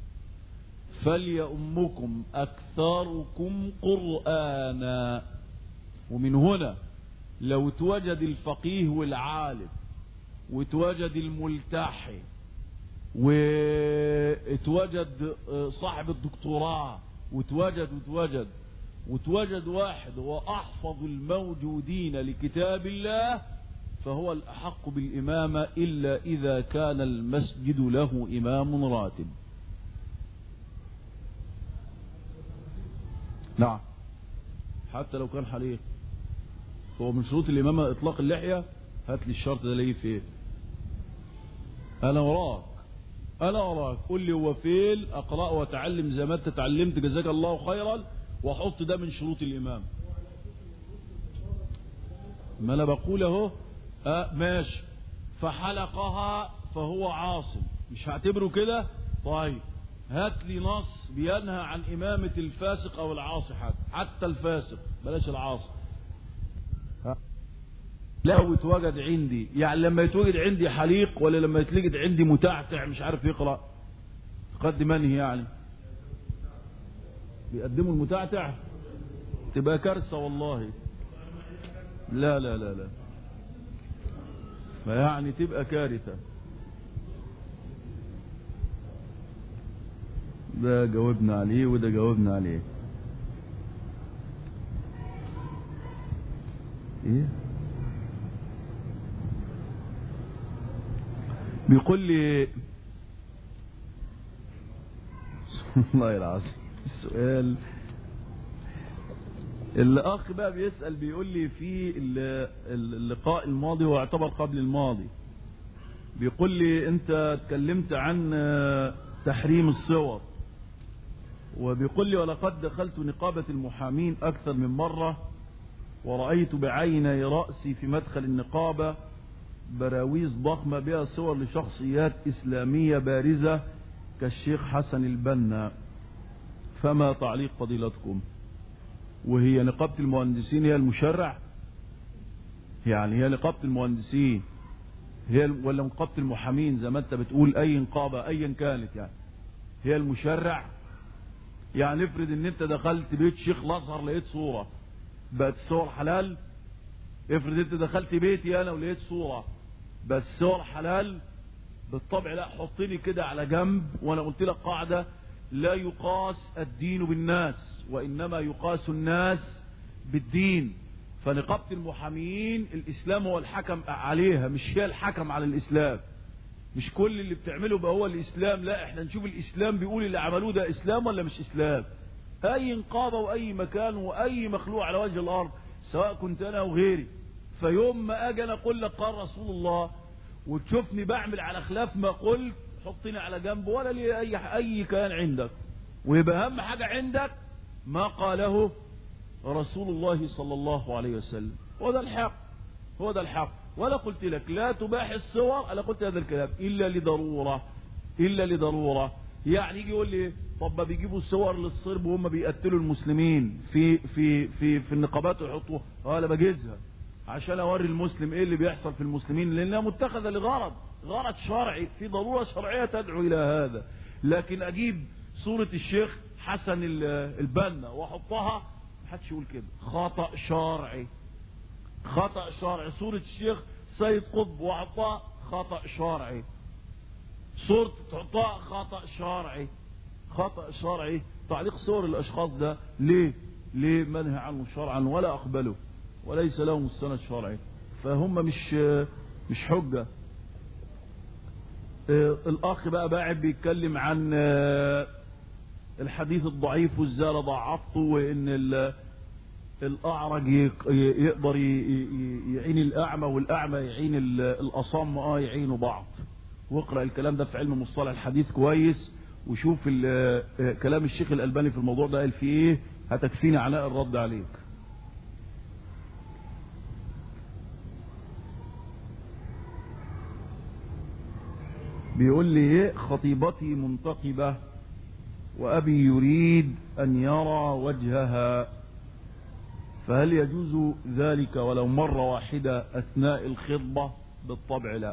S1: فليؤمكم أكثركم قرآنا. ومن هنا لو توجد الفقيه والعالم وتوجد الملتحي وتوجد صاحب الدكتوراه وتوجد وتوجد وتوجد واحد هو أحفظ الموجودين لكتاب الله، فهو الأحق بالإمامة إلا إذا كان المسجد له إمام راتب. نعم، حتى لو كان حليق. هو من شروط الإمامة إطلاق اللحية. هات لي الشرط ده ليه فين؟ أنا وراك أنا وراك قول لي هو فين، أقرأ وأتعلم زي ما أنت تعلمت جزاك الله خيرا، وأحط ده من شروط الإمام. ما أنا بقول أهو. أه ماشي، فحلقها فهو عاصم، مش هعتبره كده. طيب هات لي نص بينهى عن إمامة الفاسق أو العاصي، حتى الفاسق بلاش العاصي. لا يتوجد عندي، يعني لما يتوجد عندي حليق ولا لما يتوجد عندي متعتع مش عارف يقرأ؟ تقدم انهي يعني؟ بيقدموا المتعتع تبقى كارثة والله. لا لا لا لا فيعني تبقى كارثة. ده جاوبنا عليه وده جاوبنا عليه. ايه بيقول لي الله العظيم السؤال. الاخ بقى بيسأل بيقول لي في اللقاء الماضي واعتبر قبل الماضي، بيقول لي انت اتكلمت عن تحريم الصور، وبيقول لي ولقد دخلت نقابة المحامين اكثر من مرة ورأيت بعيني رأسي في مدخل النقابة براويز ضخمة بها صور لشخصيات إسلامية بارزة كالشيخ حسن البنا، فما تعليق فضيلتكم؟ وهي نقابة المهندسين هي المشرع؟ يعني هي نقابة المهندسين هي ولا نقابة المحامين زي ما انت بتقول؟ اي نقابة ايا كانت يعني هي المشرع؟ يعني افرض ان انت دخلت بيت شيخ الازهر لقيت صورة، بقت الصور حلال؟ افرض انت دخلت بيتي انا ولقيت صورة بس صور حلال بالطبع لا، حطني كده على جنب، وانا قلت لك قاعدة: لا يقاس الدين بالناس وانما يقاس الناس بالدين. فنقابة المحاميين الاسلام هو الحكم عليها، مش هي الحكم على الاسلام. مش كل اللي بتعمله بقى هو الاسلام، لا، احنا نشوف الاسلام بيقول اللي عملوه ده اسلام ولا مش اسلام. اي نقابة واي مكان واي مخلوق على وجه الارض، سواء كنت انا او غيري، فيوم ما اجي انا اقول لك قال رسول الله وتشوفني بعمل على خلاف ما قلت، حطني على جنب ولا لي اي اي كان عندك. ويبقى اهم حاجة عندك ما قاله رسول الله صلى الله عليه وسلم، هو ده الحق، هو ده الحق. ولا قلت لك لا تباح الصور، انا قلت هذا الكلام الا لضرورة، الا لضرورة. يعني يجي يقول لي طب ما بيجيبوا الصور للصرب وهم بيقتلوا المسلمين في في في في النقابات ويحطوها، انا بجيزها عشان اوري المسلم ايه اللي بيحصل في المسلمين، لانها متخذه لغرض، غرض شرعي، في ضروره شرعيه تدعو الى هذا. لكن اجيب صوره الشيخ حسن البنا واحطها، محدش يقول كده، خطا شرعي، خطا شرعي. صوره الشيخ سيد قطب واحطها، خطا شرعي. صورة تحطها، خطا شرعي، خطا شرعي. تعليق صور الاشخاص ده ليه؟ ليه منهي عنه شرعا ولا اقبله وليس له مستند شرعي، فهم مش مش حجة. اه الاخ بقى باعد بيتكلم عن اه الحديث الضعيف وازاي ضعفته، وان الاعرج يقدر يعين الاعمى والاعمى يعين الاصم، اه يعينوا بعض. واقرأ الكلام ده في علم مصطلح الحديث كويس، وشوف كلام الشيخ الألباني في الموضوع ده قال فيه ايه، هتكفيني عناء الرد عليك. بيقول لي ايه: خطيبتي منتقبة وأبي يريد أن يرى وجهها، فهل يجوز ذلك ولو مرة واحدة أثناء الخطبة؟ بالطبع لا.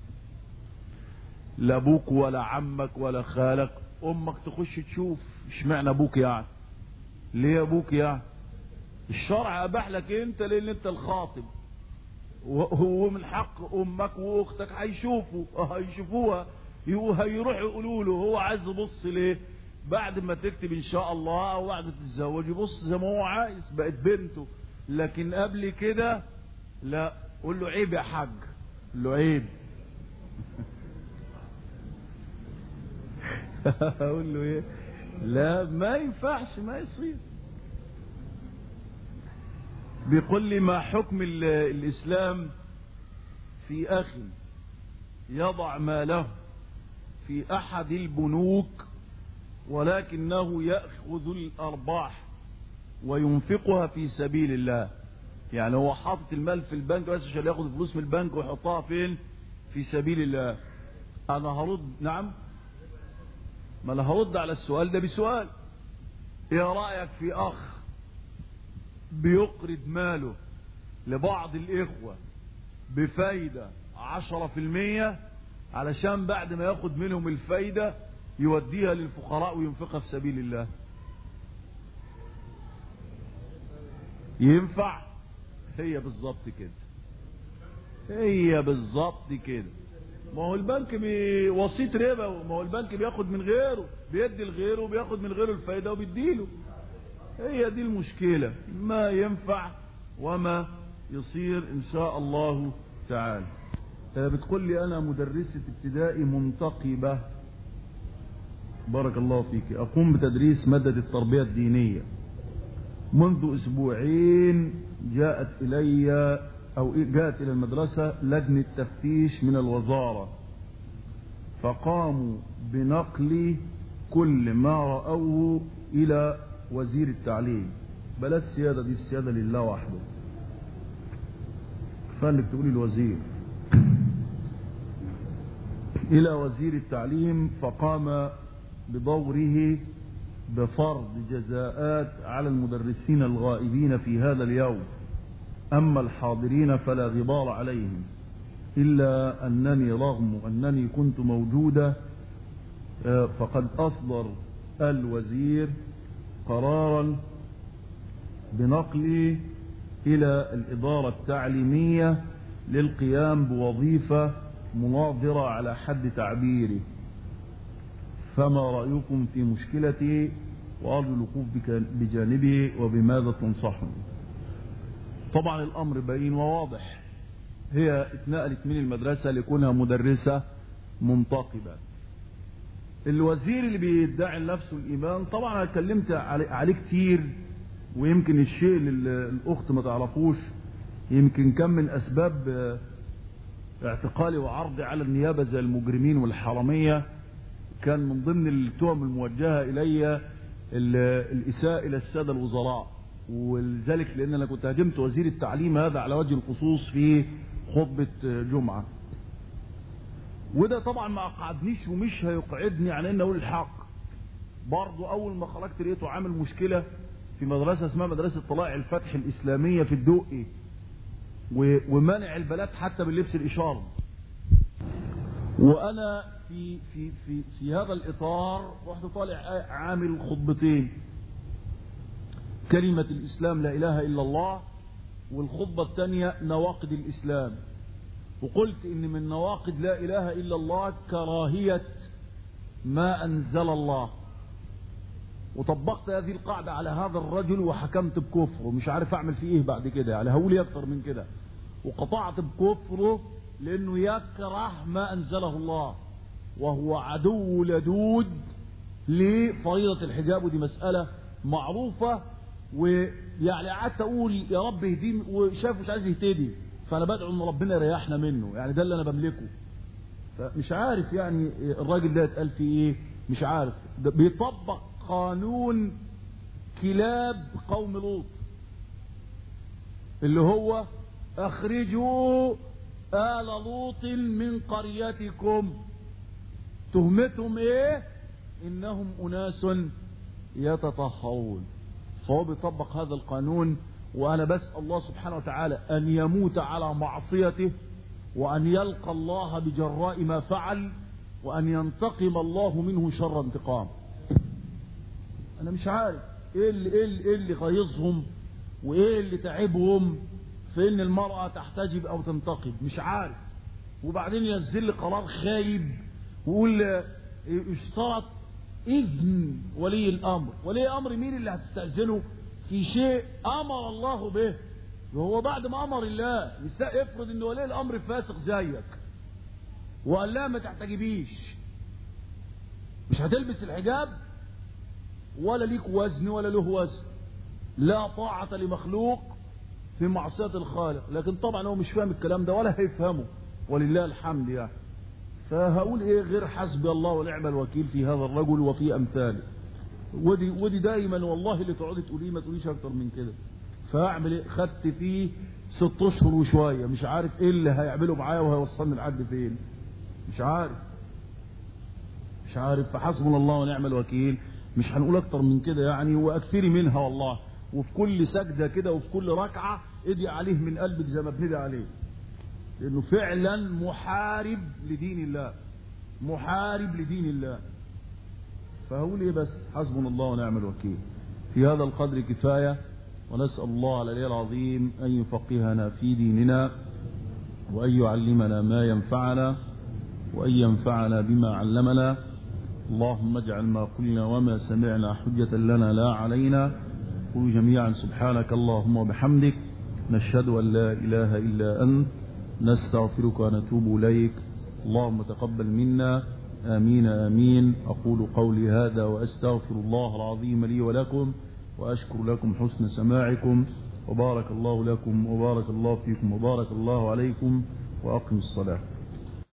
S1: لا ابوك ولا عمك ولا خالك، امك تخش تشوف، اشمعنى ابوك يعني؟ ليه ابوك يعني؟ الشرع اباح لك انت لان انت الخاطب، وهو من حق امك واختك هيشوفوا هيشوفوها، هيروحوا يقولوا له هو عايز يبص ليه؟ بعد ما تكتب ان شاء الله او بعد تتزوج يبص زي ما هو عايز، بقت بنته. لكن قبل كده لا. قول له عيب يا حاج، قول له عيب. اقول له ايه؟ لا ما ينفعش، ما يصير. بيقول لي ما حكم الاسلام في اخ يضع ماله في احد البنوك ولكنه ياخذ الارباح وينفقها في سبيل الله؟ يعني هو حاطط المال في البنك بس عشان ياخذ فلوس من البنك ويحطها فين؟ في سبيل الله. انا هرد نعم، ما انا هرد على السؤال ده بسؤال: ايه رأيك في اخ بيقرض ماله لبعض الاخوة بفايدة عشرة في المية علشان بعد ما ياخد منهم الفايدة يوديها للفقراء وينفقها في سبيل الله؟ ينفع؟ هي بالظبط كده، هي بالظبط كده. ما هو البنك وسيط ربا، ما هو البنك بياخد من غيره، بيدي لغيره وبياخد من غيره الفايدة وبيديله. هي دي المشكلة، ما ينفع وما يصير ان شاء الله تعالى. بتقول لي انا مدرسة ابتدائي منتقبة، بارك الله فيك، اقوم بتدريس مادة التربية الدينية. منذ اسبوعين جاءت الي او جاءت الى المدرسة لجنة تفتيش من الوزارة، فقاموا بنقل كل ما رأوه الى وزير التعليم. بلا السيادة دي، السيادة لله وحده، فانك تقولي الوزير، الى وزير التعليم، فقام بدوره بفرض جزاءات على المدرسين الغائبين في هذا اليوم. أما الحاضرين فلا غبار عليهم، إلا أنني رغم أنني كنت موجودة فقد أصدر الوزير قرارا بنقل إلى الإدارة التعليمية للقيام بوظيفة مناظرة على حد تعبيره، فما رأيكم في مشكلتي وأرجو الوقوف بجانبه وبماذا تنصحني؟ طبعا الأمر بين وواضح، هي اتنقلت من المدرسة لكونها مدرسة منتقبة. الوزير اللي بيدعي لنفسه الإيمان طبعا أنا اتكلمت عليه كتير، ويمكن الشيء اللي الأخت ما تعرفوش يمكن كان من أسباب اعتقالي وعرضي على النيابة زي المجرمين والحرامية، كان من ضمن التهم الموجهة إلي الإساءة إلى السادة الوزراء، ولذلك لأن أنا كنت هاجمت وزير التعليم هذا على وجه الخصوص في خطبة جمعة، وده طبعا ما أقعدنيش ومش هيقعدني عن أن أقول الحق. برضو أول ما خرجت لقيته عامل مشكلة في مدرسة اسمها مدرسة طلائع الفتح الإسلامية في الدقي، ومنع البنات حتى باللبس الإشاري. وأنا في في في في هذا الإطار رحت طالع عامل خطبتين، كلمة الإسلام لا إله إلا الله، والخطبة الثانية نواقض الإسلام، وقلت إن من نواقض لا إله إلا الله كراهية ما أنزل الله، وطبقت هذه القاعدة على هذا الرجل وحكمت بكفره، مش عارف أعمل فيه إيه بعد كده، يعني هقول أكتر من كده، وقطعت بكفره لأنه يكره ما أنزله الله وهو عدو لدود لفريضة الحجاب، ودي مسألة معروفة. ويعني قعدت أقول يا رب اهديه، وشاف مش عايز يهتدي، فأنا بدعو إن ربنا يريحنا منه، يعني ده اللي أنا بملكه. فمش عارف يعني الراجل ده يتقال فيه إيه، مش عارف. ده بيطبق قانون كلاب قوم لوط اللي هو اخرجوا آل لوط من قريتكم. تهمتهم ايه؟ انهم اناس يتطهرون. فهو بيطبق هذا القانون، وانا بسأل الله سبحانه وتعالى ان يموت على معصيته، وان يلقى الله بجراء ما فعل، وان ينتقم الله منه شر انتقام. انا مش عارف ايه اللي, إيه اللي, إيه اللي غيظهم وايه اللي تعبهم في ان المرأة تحتجب او تنتقب، مش عارف. وبعدين ينزل لي قرار خايب ويقول اشترط اذن ولي الامر. ولي امر مين اللي هتستأذنه في شيء امر الله به؟ وهو بعد ما امر الله افرض ان ولي الامر فاسق زيك وقال لا ما تحتجبيش، مش هتلبس الحجاب ولا ليك وزن ولا له وزن. لا طاعة لمخلوق في معصية الخالق. لكن طبعا هو مش فاهم الكلام ده ولا هيفهمه، ولله الحمد يعني. فهقول ايه غير حسبي الله ونعم الوكيل في هذا الرجل وفي امثاله. ودي ودي دايما والله اللي تقعدي تقوليه ما تقوليش اكتر من كده. فاعمل ايه؟ خدت فيه ست اشهر وشويه، مش عارف ايه اللي هيعمله معايا وهيوصلني لحد فين، مش عارف مش عارف فحسبنا الله ونعم الوكيل. مش هنقول اكتر من كده يعني، واكثري منها والله. وفي كل سجدة كده وفي كل ركعة ادعي عليه من قلبك زي ما بندعي عليه، لانه فعلا محارب لدين الله، محارب لدين الله. فهقول ايه بس؟ حسبنا الله ونعم الوكيل. في هذا القدر كفاية، ونسأل الله العلي العظيم ان يفقهنا في ديننا، وان يعلمنا ما ينفعنا، وان ينفعنا بما علمنا. اللهم اجعل ما قلنا وما سمعنا حجة لنا لا علينا. قولوا جميعا سبحانك اللهم وبحمدك، نشهد أن لا إله إلا أنت، نستغفرك ونتوب إليك. اللهم تقبل منا، آمين آمين. أقول قولي هذا وأستغفر الله العظيم لي ولكم، وأشكر لكم حسن سماعكم، وبارك الله لكم وبارك الله فيكم وبارك الله عليكم، وأقم الصلاة.